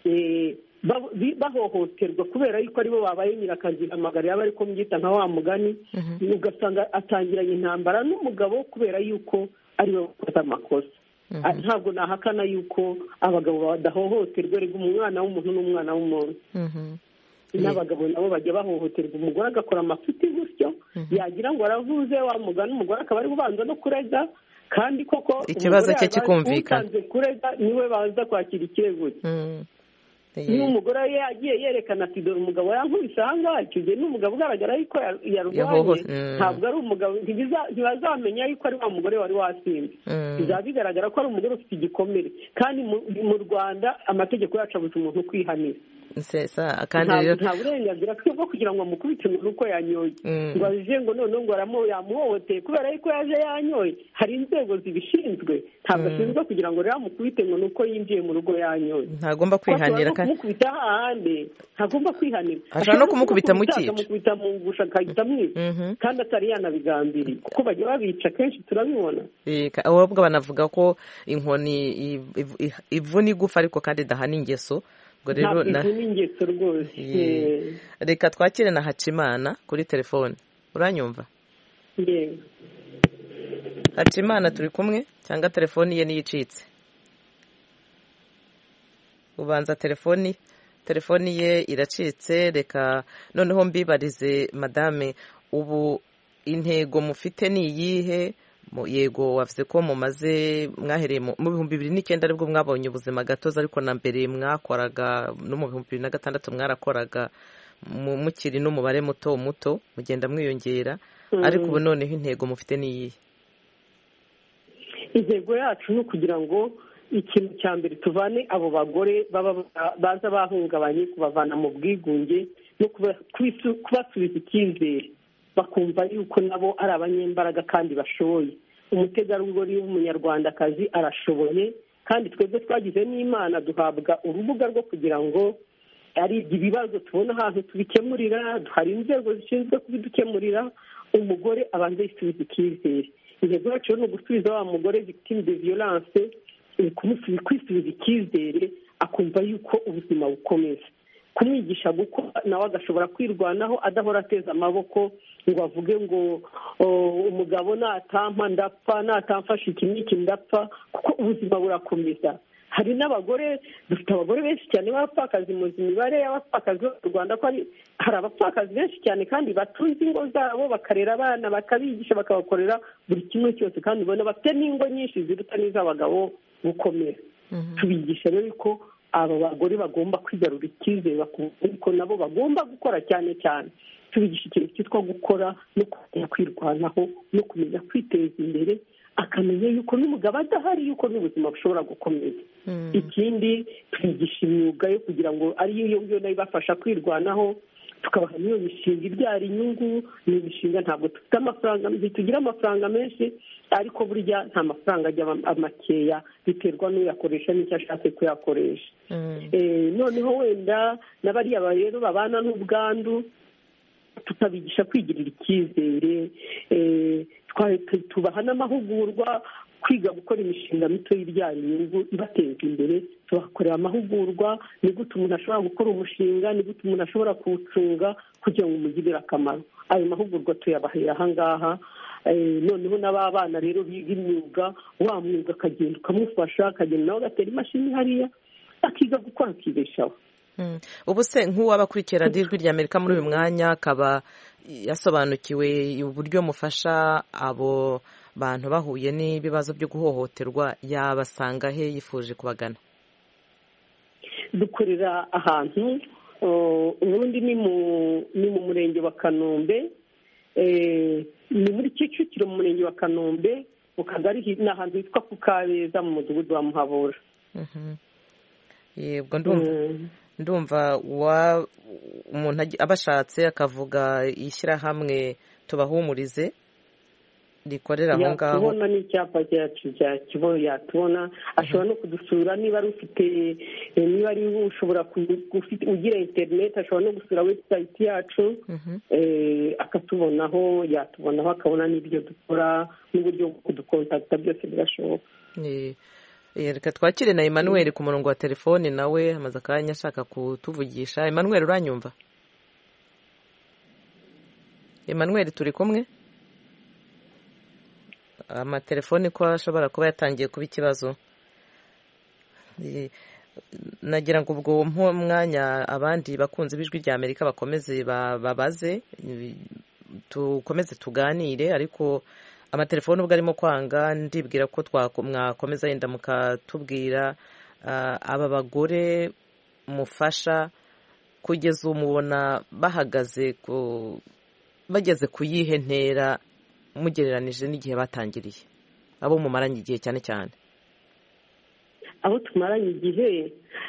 bahohoterwa kubera yuko aribo babaye nyirakagira amagara yaba ariko mbyita nka wa mugani. Ugasanga atangiranye intambara n'umugabo kubera yuko ariwe wakoze amakosa. Ntabwo nahakana yuko abagabo badahohoterwa rega umwana w'umuntu n'umwana w'umuntu. N'abagabo nabo bajya bahohoterwa umugore agakora amafuti gutyo yagira ngo aravuze wa mugani umugore akaba ari kubanza no kurega kandi koko ikibazo cye kikumvikana kurega niwe baza kwakira ikirego. Niba umugore yagiye yerekana ati dore umugabo yankubise ahangaha icyo gihe n'umugabo ugaragara yuko yarwaye ntabwo ari umugabo ntibazamenya yuko ari wa mugore wari wasinze. Bizaba bigaragara ko ari umugore ufite igikomere kandi mu Rwanda amategeko yacu abuza umuntu kwihanira. nta burenganzira bwe bwo kugira ngo amukubite umuntu uko yanyoye ngo aje ngo noneho ngo yamuhohoteye kubera yuko yaje yanyoye hari inzego zibishinzwe ntabwo ashinzwe kugira ngo rero amukubite ngo nuko yinjiye mu rugo yanyoye ntagomba kwihanira kandi kumukubita hahandi ntagomba kwihanira ashobora no kumukubita mu cyico akamukubita mu ngusha akahita amwica kandi atari yanabigambiriye kuko bajya babica kenshi turabibona ahubwo banavuga ko inkoni ivuna igufa ariko kandi idahana ingeso ngo rero ivuna ingeso rwose reka twakire na Hacimana kuri telefone uranyumva Hacimana turi kumwe cyangwa telefoni ye niyicitse ubanza telefoni telefoni ye iracitse reka noneho mbibarize madame ubu intego mufite ni iyihe yego wavuze ko mumaze mwahereye mu bihumbi bibiri n'icyenda aribwo mwabonye ubuzima gatozi ariko na mbere mwakoraga no mu bihumbi bibiri na gatandatu mwarakoraga mukiri n'umubare muto muto mugenda mwiyongera ariko ubu noneho intego mufite ni iyihe intego yacu ni ukugira ngo ikintu cya mbere tuvane abo bagore baza bahungabanye kubavana mu bwigunge no kubasubiza icyizere bakumva yuko nabo ari abanyembaraga kandi bashoboye umutegarugori w'umunyarwandakazi arashoboye kandi twebwe twagize n'imana duhabwa urubuga rwo kugira ngo ari ibibazo tubona ahantu tubikemurira hari inzego zishinzwe kubidukemurira umugore abanza yisubiza icyizere intego yacu ni ugusubiza wa mugore victime de violence kwisubiza icyizere akumva yuko ubuzima bukomeza kumwigisha gukora nawe agashobora kwirwanaho adahora ateza amaboko ngo avuge ngo umugabo natampa ndapfa natamfashe iki n'iki ndapfa kuko ubuzima burakomeza hari n'abagore dufite abagore benshi cyane b'abapfakazi muzi imibare y'abapfakazi mu Rwanda ko hari abapfakazi benshi cyane kandi batunze ingo zabo bakarera abana bakabigisha bakabakorera buri kimwe cyose kandi ubona bafite n'ingo nyinshi ziruta n'iz'abagabo gukomera tubigisha rero ko aba bagore bagomba kwigarura icyizere bakumva ko nabo bagomba gukora cyane cyane tubigisha ikintu cyitwa gukora no kumenya kwirwanaho no kumenya kwiteza imbere akamenya yuko n'umugabo adahari yuko n'ubuzima bushobora gukomeza ikindi twigisha imyuga yo kugira ngo ariyo iyo ngiyo nayo ibafasha kwirwanaho tukabaha n'iyo mishinga ibyara inyungu ni imishinga ntabwo dufite amafaranga ntitugira amafaranga menshi ariko burya nta mafaranga ajya makeya biterwa n'uyakoresha n'icyo ashatse kuyakoresha noneho wenda n'abariya rero babana n'ubwandu tukabigisha kwigirira icyizere tubaha n'amahugurwa kwiga gukora imishinga mito ibyara inyungu ibateza imbere tubakorera amahugurwa ni gute umuntu ashobora gukora umushinga ni gute umuntu ashobora kuwucunga kugira ngo umugirire akamaro ayo mahugurwa tuyabahera aha ngaha noneho n'aba bana rero biga imyuga wa mwuga akagenda ukamufasha akagenda nawe agatera imashini hariya akiga gukora akibeshaho ubu se nk'uwabakurikira ijwi rya Amerika muri uyu mwanya akaba yasobanukiwe uburyo mufasha abo bantu bahuye n'ibibazo byo guhohoterwa yabasanga he yifuje kubagana dukorera ahantu ubundi ni mu murenge wa Kanombe ni muri Kicukiro mu murenge wa Kanombe mu kagari ni ahantu hitwa ku Kabeza mu mudugudu wa Muhabura yego ndumva umuntu abashatse akavuga ishyirahamwe tubahumurize rikorera aho ngaho yatubona n'icyapa cyacu yatubona ashobora no kudusura niba ari ufite niba ari ushobora ugira interineti ashobora no gusura webusayiti yacu akatubonaho yatubonaho akabona n'ibyo dukora n'uburyo bwo kudukontakita byose birashoboka reka twakire na Emmanuel ku murongo wa telefone nawe amaze akanya ashaka kutuvugisha Emmanuel uranyumva Emmanuel turi kumwe amatelefone ko ashobora kuba yatangiye kuba ikibazo nagira ngo ubwo mwanya abandi bakunze b'ijwi rya Amerika bakomeze babaze tukomeze tuganire ariko amatelefone ubwo arimo kwanga ndibwira ko mwakomeza yenda mukatubwira aba bagore mufasha kugeza umubona bahagaze bageze ku yihe ntera mugereranije n'igihe batangiriye abo mumaranye igihe cyane cyane abo tumaranye igihe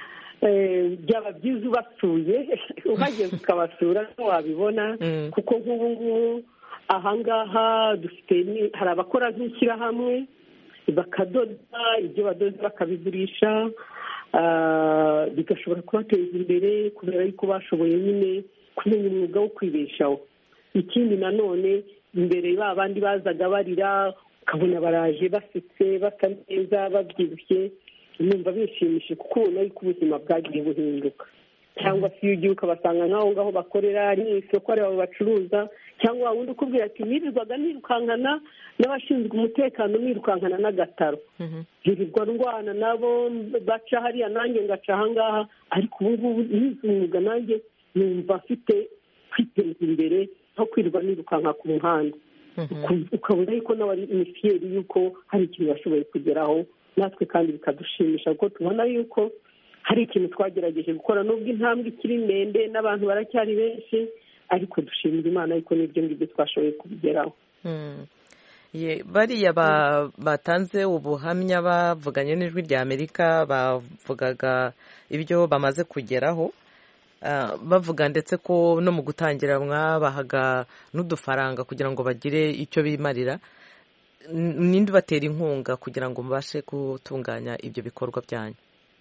byaba byiza ubasuye uhageze ukabasura wabibona kuko nk'ubu ngubu ahangaha dufite hari abakora nk'ishyirahamwe bakadoda ibyo badoze bakabigurisha bigashobora kubateza imbere kubera yuko bashoboye nyine kumenya umwuga wo kwibeshaho. Ikindi nanone imbere ba bandi bazaga barira ukabona baraje basetse basa neza babyibushye numva bishimishije kuko ubona yuko ubuzima bwagiye buhinduka. Cyangwa se iyo ugiye ukabasanga nk'aho ngaho bakorera ari mu isoko ari abo bacuruza cyangwa wundi ukubwira ati nirirwaga nirukankana n'abashinzwe umutekano nirukankana n'agataro hirirwa ndwana nabo baca hariya nanjye ngaca ahangaha ariko ubu ngubu nize umwuga nanjye numva afite kwiteza imbere aho kwirirwa nirukanka ku muhanda ukabona yuko nawe ari imifiyeri yuko hari ikintu bashoboye kugeraho natwe kandi bikadushimisha kuko tubona yuko hari ikintu twagerageje gukora nubwo intambwe ikiri ndende n'abantu baracyari benshi ariko dushimira Imana yuko n'ibyo ngibyo twashoboye kubigeraho. Bariya batanze ubuhamya bavuganye n'ijwi rya Amerika bavugaga ibyo bamaze kugeraho bavuga ndetse ko no mu gutangira mwabahaga n'udufaranga kugira ngo bagire icyo bimarira. Ninde batera inkunga kugira ngo mubashe gutunganya ibyo bikorwa byanyu?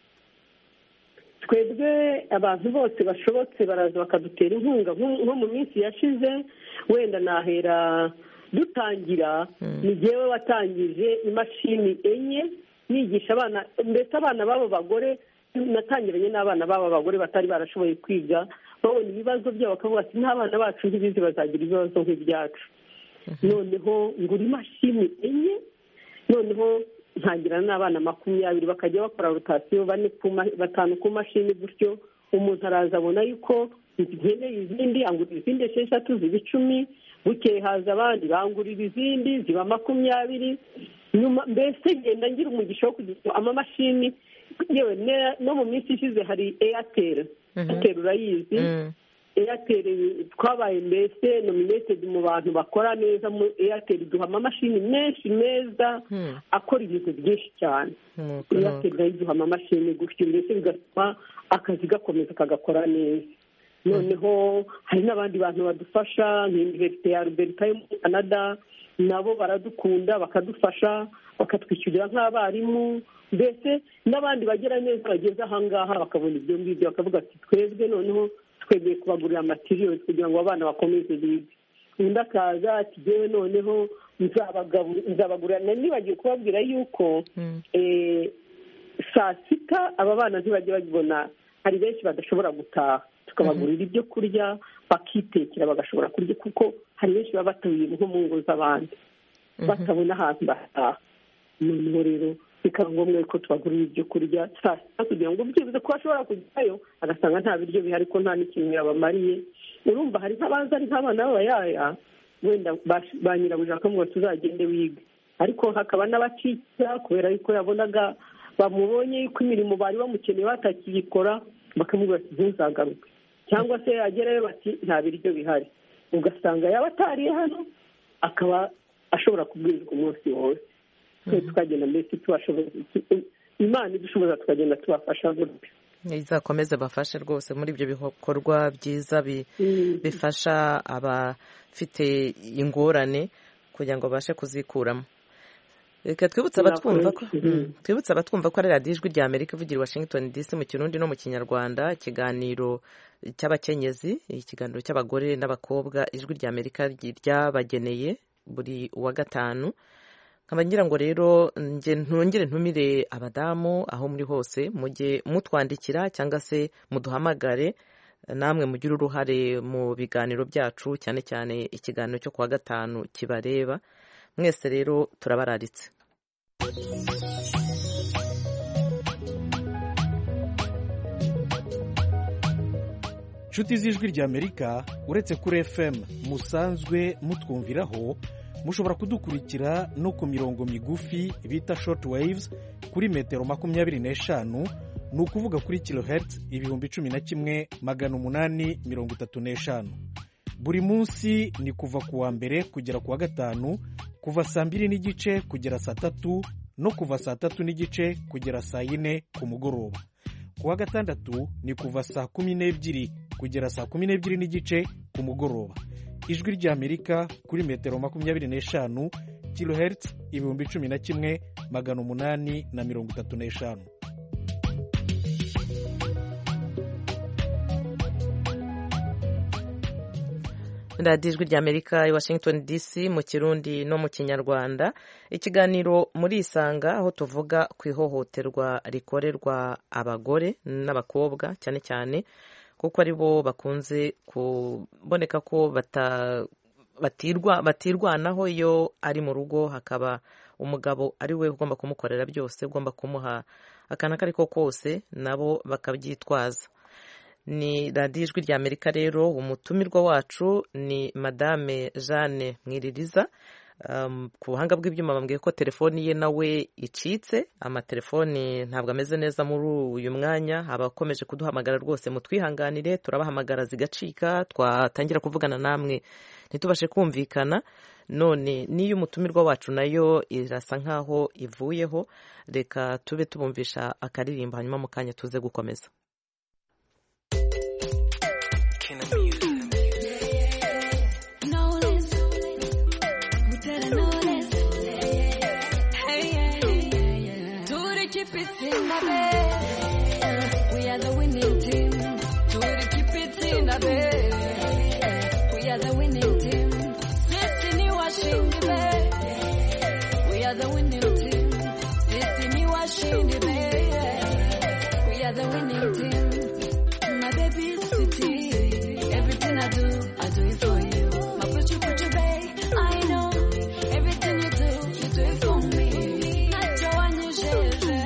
Twebwe abantu bose bashobotse baraza bakadutera inkunga nko mu minsi yashize wenda nahera dutangira ni jyewe watangije imashini enye nigisha abana mbese abana b'abo bagore natangiranye n'abana b'aba bagore batari barashoboye kwiga babona ibibazo byabo bakavuga ati n'abana bacu ntibizi bazagira ibibazo nk'ibyacu noneho ngura imashini enye noneho ntangirana n'abana makumyabiri bakajya bakora rotasiyo batanu ku mashini gutyo umuntu araza abona yuko nkeneye izindi angurira izindi esheshatu ziba icumi bukeye haza abandi bangurira izindi ziba makumyabiri nyuma mbese ngenda ngira umugisha wo kugira ngo amamashini yewe no mu minsi ishize hari eyateri eyateri urayizi eyateri twabaye mbese nominated mu bantu bakora neza mu eyateri duha amamashini menshi meza akora ibintu byinshi cyane eyateri nayo duha amamashini gutyo mbese bigatuma akazi gakomeza kagakora neza. Noneho hari n'abandi bantu badufasha nk'Universite ya Alberta yo muri Canada nabo baradukunda bakadufasha bakatwishyurira nk'abarimu mbese n'abandi bagera neza bageze ahangaha bakabona ibyo ngibyo bakavuga ati twebwe noneho twebwe kubagurira amatiriyoni kugira ngo abana bakomeze bige. Undi akaza ati jyewe noneho nzabagurira nibagiye kubabwira yuko saa sita aba bana ntibajya babibona hari benshi badashobora gutaha tukabagurira ibyo kurya bakitekera bagashobora kurya kuko hari benshi baba batuye nko mu ngo z'abandi batabona ahantu bataha. Noneho rero bikaba ngombwa ko tubagurira ibyo kurya saa sita kugira ngo byibuze ko bashobora kujyayo agasanga nta biryo bihari ko nta n'ikintu yabamariye. Urumva hari nk'abanza ari nk'abana b'abayaya wenda ba nyirabuja bakavuga tuzagende wiga ariko hakaba n'abacika kubera yuko yabonaga bamubonye yuko imirimo bari bamukeneye batakiyikora bakamubwira ati ntuzagaruke cyangwa se yagerayo bati nta biryo bihari ugasanga yaba atariye hano akaba ashobora kubwirizwa umunsi wose. Tukagenda mbese tubashoboza Imana idushoboza tukagenda tubafasha gutyo. Izakomeze bafashe rwose muri ibyo bikorwa byiza bifasha abafite ingorane kugira ngo babashe kuzikuramo. Reka twibutse abatwumva ko twibutse abatwumva ko ari radiyo ijwi rya Amerika ivugira i Washington D C mu Kirundi no mu Kinyarwanda, ikiganiro cy'abakenyezi, ikiganiro cy'abagore n'abakobwa ijwi rya Amerika ryabageneye buri wa gatanu. Nkaba ngira ngo rero ntongere ntumire abadamu aho muri hose mujye mutwandikira cyangwa se muduhamagare namwe mugire uruhare mu biganiro byacu cyane cyane ikiganiro cyo kuwa gatanu kibareba. Mwese rero turabararitse. Nshuti z'ijwi rya Amerika uretse kuri F M musanzwe mutwumviraho mushobora kudukurikira no ku mirongo migufi bita short waves kuri metero makumyabiri n'eshanu ni ukuvuga kuri kilohertz ibihumbi cumi na kimwe magana umunani mirongo itatu n'eshanu. Buri munsi ni kuva ku wa mbere kugera ku wa gatanu kuva saa mbiri n'igice kugera saa tatu no kuva saa tatu n'igice kugera saa yine ku mugoroba. ku wa gatandatu ni kuva saa kumi n'ebyiri kugera saa kumi n'ebyiri n'igice ku mugoroba. ijwi ry'Amerika kuri metero makumyabiri n'eshanu kilohertz ibihumbi cumi na kimwe magana umunani na mirongo itatu n'eshanu. radiyo ijwi ry'Amerika i Washington D C mu kirundi no mu kinyarwanda. Ikiganiro muri Isanga aho tuvuga ku ihohoterwa rikorerwa abagore n'abakobwa cyane cyane kuko ari bo bakunze kuboneka ko batirwa batirwanaho iyo ari mu rugo, hakaba umugabo ari we ugomba kumukorera byose, ugomba kumuha akana ko ari ko kose, nabo bakabyitwaza. Ni radiyo ijwi ry'Amerika rero, umutumirwa wacu ni Madame Jeanne Mwiririza. Um, ku buhanga bw'ibyuma bambwiye ko telefoni ye nawe icitse, amatelefoni ntabwo ameze neza muri uyu mwanya. Abakomeje kuduhamagara rwose mutwihanganire, turabahamagara zigacika, twatangira kuvugana namwe ntitubashe kumvikana. None niyo umutumirwa wacu nayo irasa nkaho ivuyeho, reka tube tubumvisha akaririmbo hanyuma mu kanya tuze gukomeza. We are the winning team. To keep it in the bed. We are the winning team. Sitting in Washington. We are the winning team. Sitting in Washington. We are the winning team. My baby's city. Everything I do, I do it for you. My put you, put you, babe. I know. Everything you do, you do it for me. Not your one, you share.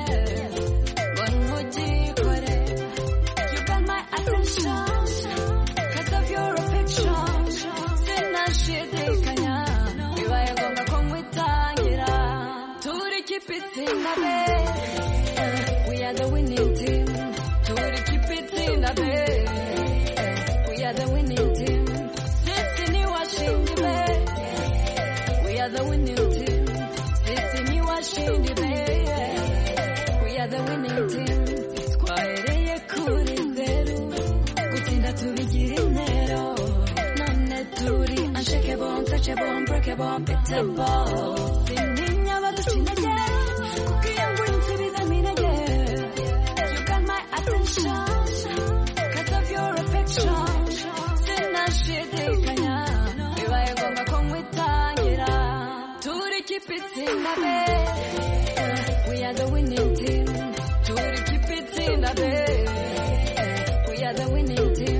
Cause of your affection, sina shidikanya. Bibaye ngombwa ko nkwitangira. Turi keep it in the bed. We are the winning team. Turi keep it in the bed. We are the winning team. Sitting in Washington. We are the winning team. Sitting in Washington. We are the winning team. Twahereye kuri zeru. Tubigira intero none turi unshakable, untouchable, unbreakable, unbeatable. Sintinya baducinege kuko iyo nguri nsubizamo intege. You got my attention cause of your affection. Sinashidikanya bibaye ngombwa ko nkwitangira. Turi keep it in the bed. We are the winning team. Turi keep it in the bed. We are the winning team.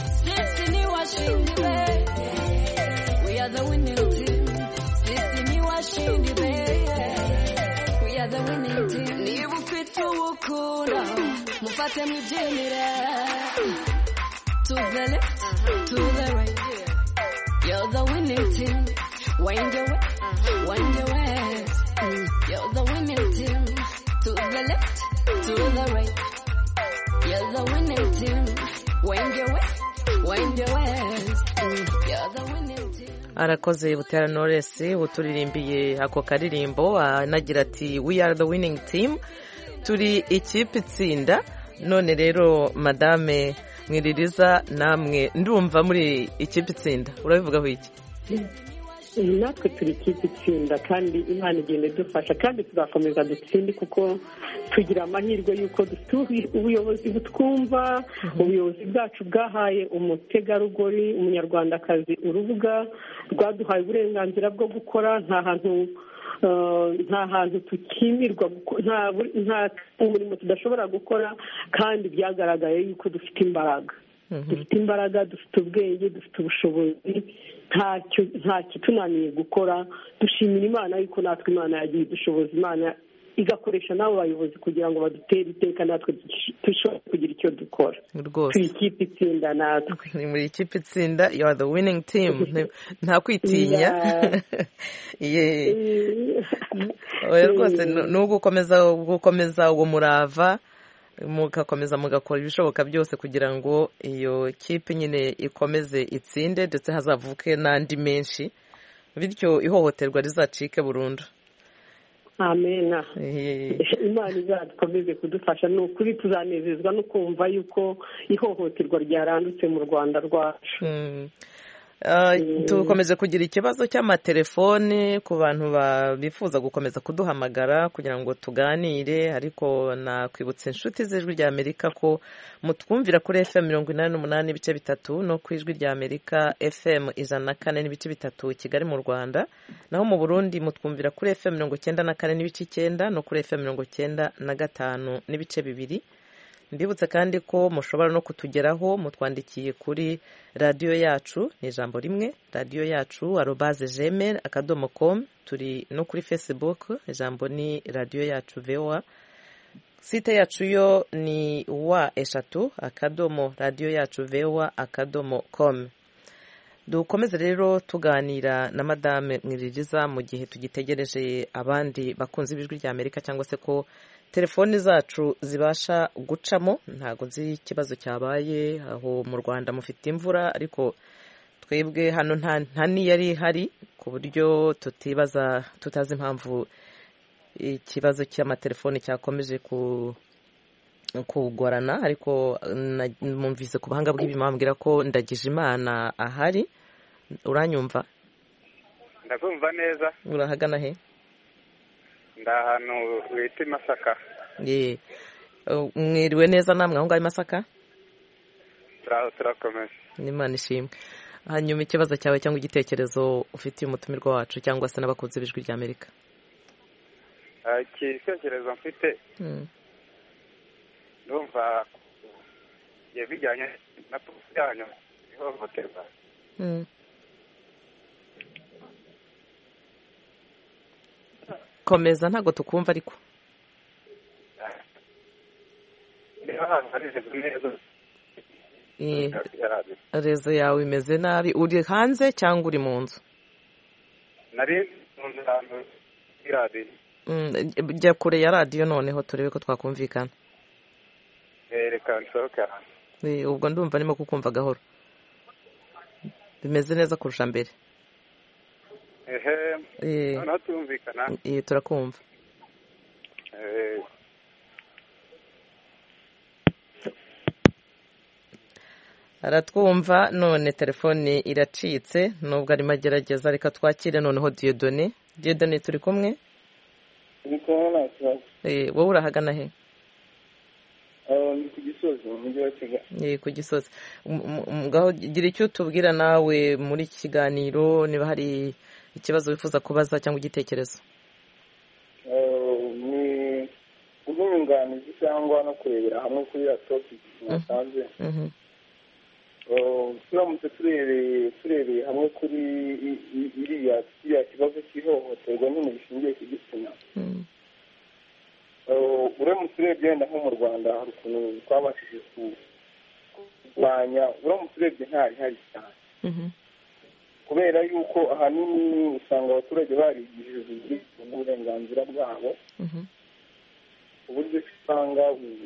We are the winning team. Sitting in Washington. We are the winning team. Niba ufite ubukura mufate mwibyinire. To the left, to the right. You're the winning team. Wind your way, wind your way. You're the winning team. To the left, to the right. You're the winning team. Wind your way. Arakoze Butera Knowless uturirimbiye ako karirimbo, anagira ati we are the winning team, turi ikipe itsinda. None rero Madame Mwiririza, namwe ndumva muri ikipe itsinda, urabivugaho iki? Natwe turi ikipe itsinda kandi Imana igenda idufasha kandi tuzakomeza dutsinde kuko tugira amahirwe y'uko dufite ubuyobozi butwumva. Ubuyobozi bwacu bwahaye umutegarugori umunyarwandakazi urubuga, rwaduhaye uburenganzira bwo gukora. Nta hantu nta hantu tukimirwa, nta umurimo tudashobora gukora, kandi byagaragaye yuko dufite imbaraga. Dufite imbaraga, dufite ubwenge, dufite ubushobozi, nta kitunaniye gukora. Dushimira Imana yuko natwe Imana yagiye dushoboza, Imana igakoresha n'abo bayobozi kugira ngo badutere iteka natwe dushobore kugira icyo dukora. Turi ikipe itsinda natwe. Ni muri ikipe itsinda, you are the winning team. Nta kwitinya. Oya rwose ni ugukomeza gukomeza uwo murava, mugakomeza mugakora ibishoboka byose kugira ngo iyo kipe nyine ikomeze itsinde ndetse hazavuke n'andi menshi, bityo ihohoterwa rizacike burundu. amena imana izadukomeze kudufasha ni ukuri tuzanezezwa no kumva yuko ihohoterwa ryarandutse mu rwanda rwacu. tukomeje kugira ikibazo cy'amatelefone ku bantu bifuza gukomeza kuduhamagara kugira ngo tuganire, ariko nakwibutsa inshuti z'ijwi rya Amerika ko mutwumvira kuri F M mirongo inani n'umunani n'ibice bitatu no ku ijwi rya Amerika F M ijana na kane n'ibice bitatu Kigali mu Rwanda, naho mu Burundi mutwumvira kuri F M mirongo icyenda na kane n'ibice icyenda no kuri F M mirongo icyenda na gatanu n'ibice bibiri. Ndibutse kandi ko mushobora no kutugeraho mutwandikiye kuri radiyo yacu, ni ijambo rimwe radiyo yacu arobase gmail akadomo com. Turi no kuri Facebook, ijambo ni radiyo yacu V O A. Site yacu yo ni wa eshatu akadomo radiyo yacu V O A akadomo com. Dukomeze rero tuganira na Madame Mwiririza mu gihe tugitegereje abandi bakunze ibijwi rya Amerika, cyangwa se ko telefoni zacu zibasha gucamo. Ntago nzi ikibazo cyabaye aho mu Rwanda mufite imvura, ariko twebwe hano nta nta niyari hari, ku buryo tutibaza tutazi impamvu ikibazo cy'amatelefoni cyakomeje ku kugorana. Ariko mumvise ku buhanga bw'ibimambwira ko Ndagije Imana ahari. Uranyumva? Ndakumva neza. Urahagana he? Ndahantu wita Masaka. Ye. Mwiriwe neza namwe aho ngaho Masaka? Turaho turakomeza. N'Imana ishimwe. Hanyuma ikibazo cyawe cyangwa igitekerezo ufitiye umutumirwa wacu cyangwa se n'abakunzi b'ijwi rya Amerika? Igitekerezo mfite ndumva bijyanye na yanyu ihohoterwa. Komeza ntago tukumva ariko. Rezo yawe imeze nabi. Uri hanze cyangwa uri mu nzu? Nari mu nzu hantu iradiyo. Jya kure ya radiyo noneho turebe ko twakumvikana. Reka nsohoke hanze. Ubwo ndumva arimo kukumva gahoro. Bimeze neza kurusha mbere. Ehe, noneho tumvikana. Iyi turakumva. Aratwumva none telefone iracitse, nubwo arimo agerageza. Reka twakire noneho Dieudonné. Dieudonné turi kumwe? Turi kumwe nta kibazo. Wowe urahagana he? Ni ku Gisozi mu mujyi wa Kigali. Ku Gisozi. Ngaho gira icyo tubwira nawe muri iki kiganiro, niba hari ikibazo wifuza kubaza cyangwa igitekerezo. Ni ubwunganizi cyangwa no kurebera hamwe kuri ya topic nasanze. Turamutse turebeye turebeye hamwe kuri iriya kiriya kibazo cy'ihohoterwa nyine bishingiye ku gitsina. Uramutse urebye wenda nko mu Rwanda hari ukuntu twabashije kurwanya, uramutse urebye ntari hari cyane, kubera yuko ahanini usanga abaturage barigishije uburenganzira bwabo, uburyo usanga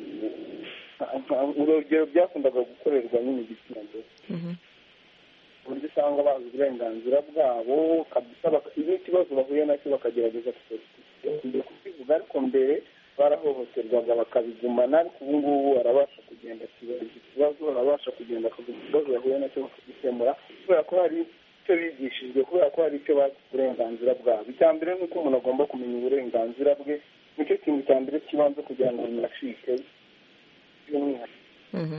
urugero byakundaga gukorerwa nyine igitsina gore, uburyo usanga bazi uburenganzira bwabo kabisa, iyo ikibazo bahuye nacyo bakagerageza kukivuga, ariko mbere barahohoterwaga bakabigumana, ariko ubu ngubu arabasha kugenda akibaza ikibazo, arabasha kugenda akavuga ikibazo yahuye nacyo bakagikemura, kubera ko hari icyo bigishijwe, kubera ko hari icyo bazi uburenganzira bwabo. Icya mbere ni uko umuntu agomba kumenya uburenganzira bwe, nicyo kintu cya mbere kibanza kugira ngo binacike by'umwihariko.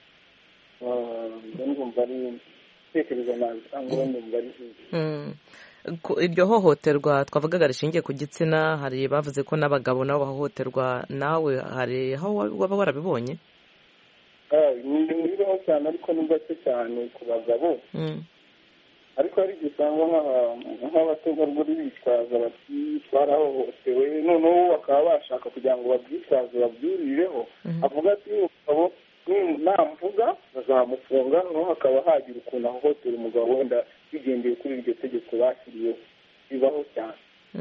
ndumva ari ibitekerezo ntabwo ndumva ari iryo hohoterwa twavugaga rishingiye ku gitsina. Hari bavuze ko n'abagabo nabo bahohoterwa, nawe hari aho waba warabibonye? ni bibaho cyane, ariko ni gake cyane ku bagabo, ariko hari igihe usanga nk'abategarugori bitwaza bati twarahohotewe, noneho bakaba bashaka kugira ngo babyitwaze babyurireho, avuga ati umugabo namvuga bazamufunga, noneho hakaba hagira ukuntu ahohotera umugabo wenda bigendeye kuri iryo tegeko bashyiriyeho. Bibaho cyane.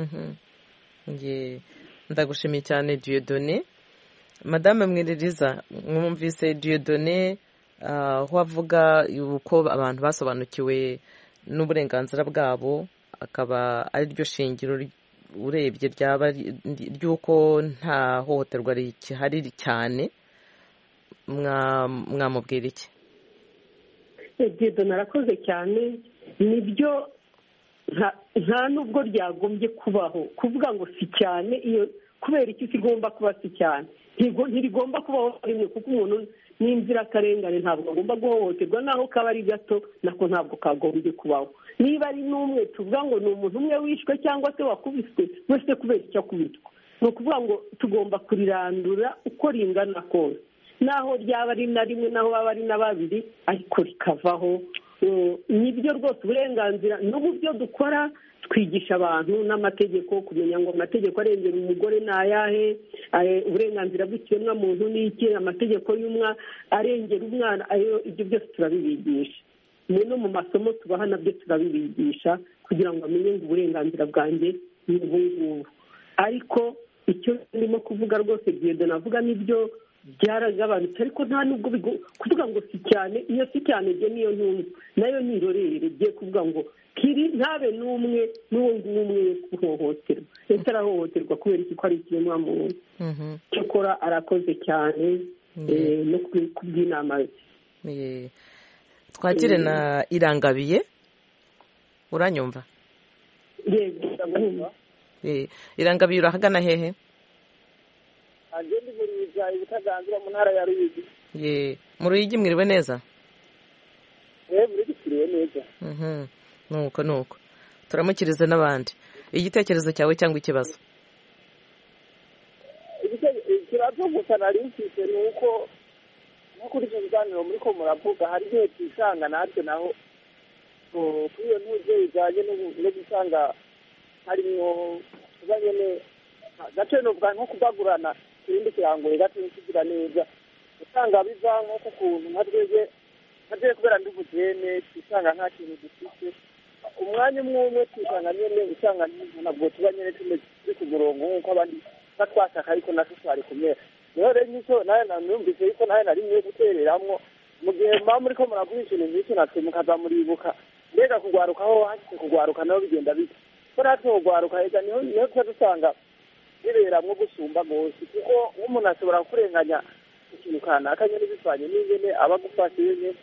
Ndagushimiye cyane Dieudonné. Madame Mwiririza, mwumvise Dieudonné aho avuga uko abantu basobanukiwe n'uburenganzira bwabo, akaba ari ryo shingiro urebye ryaba ry'uko nta hohoterwa rihari cyane mwamubwira iki? Dido narakoze cyane, nibyo nta nubwo ryagombye kubaho kuvuga ngo si cyane, iyo kubera iki kigomba kuba si cyane, ntirigomba kubaho rimwe, kuko umuntu n'inzirakarengane ntabwo agomba guhohoterwa, naho kaba ari gato nako ntabwo kagombye kubaho. Niba ari n'umwe tuvuga ngo ni umuntu umwe wishwe cyangwa se wakubiswe, wese kubera icyo akubitwa, ni ukuvuga ngo tugomba kurirandura uko ringana kose, naho ryaba ari na rimwe, naho baba ari na babiri, ariko rikavaho. Nibyo rwose uburenganzira n'uburyo dukora, twigisha abantu n'amategeko, kumenya ngo amategeko arengera umugore ni ayahe, uburenganzira bw'ikiremwamuntu ni iki, amategeko y'umwana arengera umwana, ayo ibyo byose turabibigisha. No mu masomo tubaha nabyo turabibigisha kugira ngo bamenye ngo uburenganzira bwanjye ni ubu ngubu. Ariko icyo ndimo kuvuga rwose Dido navuga nibyo byaragabanutse, ariko nta nubwo kuvuga ngo si cyane, iyo si cyane byo niyo ntumva nayo nirorere bye kuvuga ngo kiri ntabe n'umwe n'uwo ngumwe guhohoterwa, ese arahohoterwa kubera iki ko ari ikiremwamuntu. Cyokora arakoze cyane no kubw'inama ze. Twakire na Irangabiye, uranyumva? Yego. Irangabiye urahagana hehe? Agende buriza ibutaganzira mu ntara ya Ruyigi. Ye, mu Ruyigi mwiriwe neza? Eh, muri gikiriwe neza. Mhm. Nuko nuko. Turamukirize n'abandi. Igitekerezo cyawe cyangwa ikibazo? Ikibazo gusa nari mfite ni uko nko kuri icyo biganiro muri ko muravuga hari igihe twisanga natwe naho kuri iyo ntuje bijyanye no gusanga harimo kuba nyine gace n'ubwa nko kubagurana ikindi kirangoye gace kigira neza, usanga biva nko ku kuntu nka twebwe nka kubera nduvugene twisanga nta kintu dufite, umwanya umwe umwe twisanga nyine usanga ntabwo tuba nyine turi ku murongo nk'uko abandi batwashaka, ariko natwe twari kumera. Rero rero nicyo nawe namwumvise yuko nawe nari mwe gutereramwo mu gihe mba muri ko muravuga ikintu nk'iki natwe mukaza muribuka, mbega kugwarukaho hashyize kugwaruka nabo bigenda bite, ko natwe kugwaruka heza niho niho tuba dusanga biberamwo gusumba rwose, kuko nk'umuntu ashobora kurenganya ikintu kanaka nyine bivanye n'ingene aba agufashe nyine.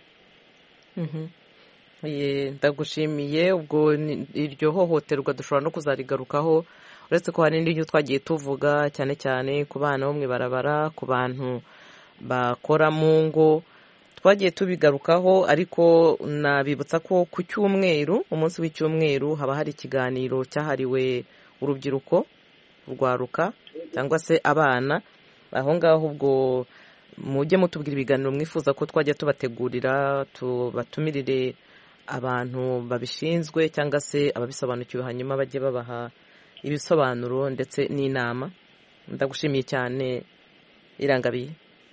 Ndagushimiye. Ubwo iryo hohoterwa dushobora no kuzarigarukaho, uretse ko hari n'ibyo twagiye tuvuga cyane cyane ku bana bo mu ibarabara, ku bantu bakora mu ngo, twagiye tubigarukaho. Ariko nabibutsa ko ku cyumweru, umunsi w'icyumweru, haba hari ikiganiro cyahariwe urubyiruko, urwaruka cyangwa se abana. Aho ngaho ubwo mujye mutubwira ibiganiro mwifuza ko twajya tubategurira, tubatumirire abantu babishinzwe cyangwa se ababisobanukiwe, hanyuma bajye babaha ibisobanuro ndetse n'inama. Ndagushimiye cyane Irangabiye.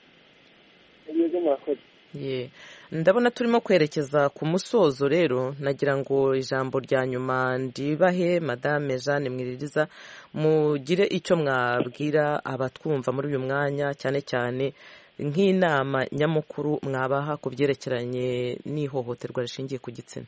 Ye, ndabona turimo kwerekeza ku musozo, rero nagira ngo ijambo rya nyuma ndibahe Madame Jeanne Mwiririza, mugire icyo mwabwira abatwumva muri uyu mwanya, cyane cyane nk'inama nyamukuru mwabaha ku byerekeranye n'ihohoterwa rishingiye ku gitsina.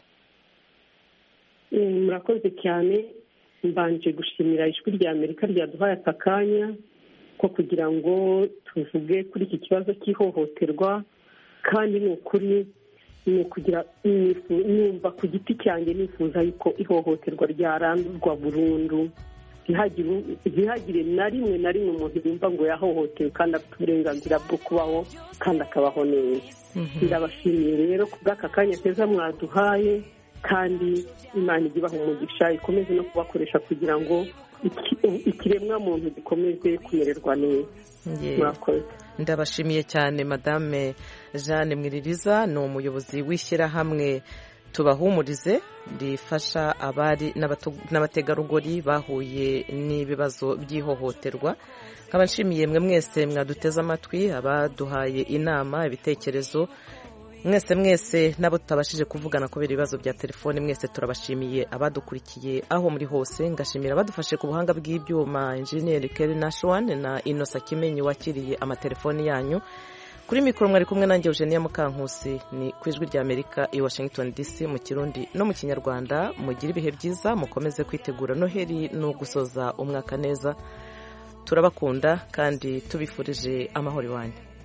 Murakoze cyane. Mbanje gushimira ijwi rya Amerika ryaduhaye aka kanya ko kugira ngo tuvuge kuri iki kibazo cy'ihohoterwa, kandi ni ukuri ni ukugira numva ku giti cyanjye nifuza yuko ihohoterwa ryarandurwa burundu, ntihagire na rimwe na rimwe umuntu yumva ngo yahohotewe kandi afite uburenganzira bwo kubaho kandi akabaho neza. Ndabashimiye rero ku bw'aka kanya keza mwaduhaye, kandi Imana ijye ibaha umugisha, ikomeze no kubakoresha kugira ngo ikiremwa muntu gikomeze kumererwa neza. Murakoze. Ndabashimiye cyane Madame Jeanne Mwiririza, ni umuyobozi w'ishyirahamwe Tubahumurize rifasha abari n'abategarugori bahuye n'ibibazo by'ihohoterwa. Nkaba nshimiye mwe mwese mwaduteze amatwi, abaduhaye inama, ibitekerezo, mwese mwese nabo tutabashije kuvugana kubera ibibazo bya telefone, mwese turabashimiye. Abadukurikiye aho muri hose, ngashimira abadufashe ku buhanga bw'ibyuma, Engineer Kelly Nashwan na Innocent Kimenyi wakiriye amatelefoni yanyu. kuri mikoro mwari kumwe nanjye Eugenia Mukankusi. Ni ku ijwi rya Amerika i Washington D C mu Kirundi no mu Kinyarwanda. Mugire ibihe byiza, mukomeze kwitegura Noheli no gusoza umwaka neza. Turabakunda kandi tubifurije amahoro iwanyu.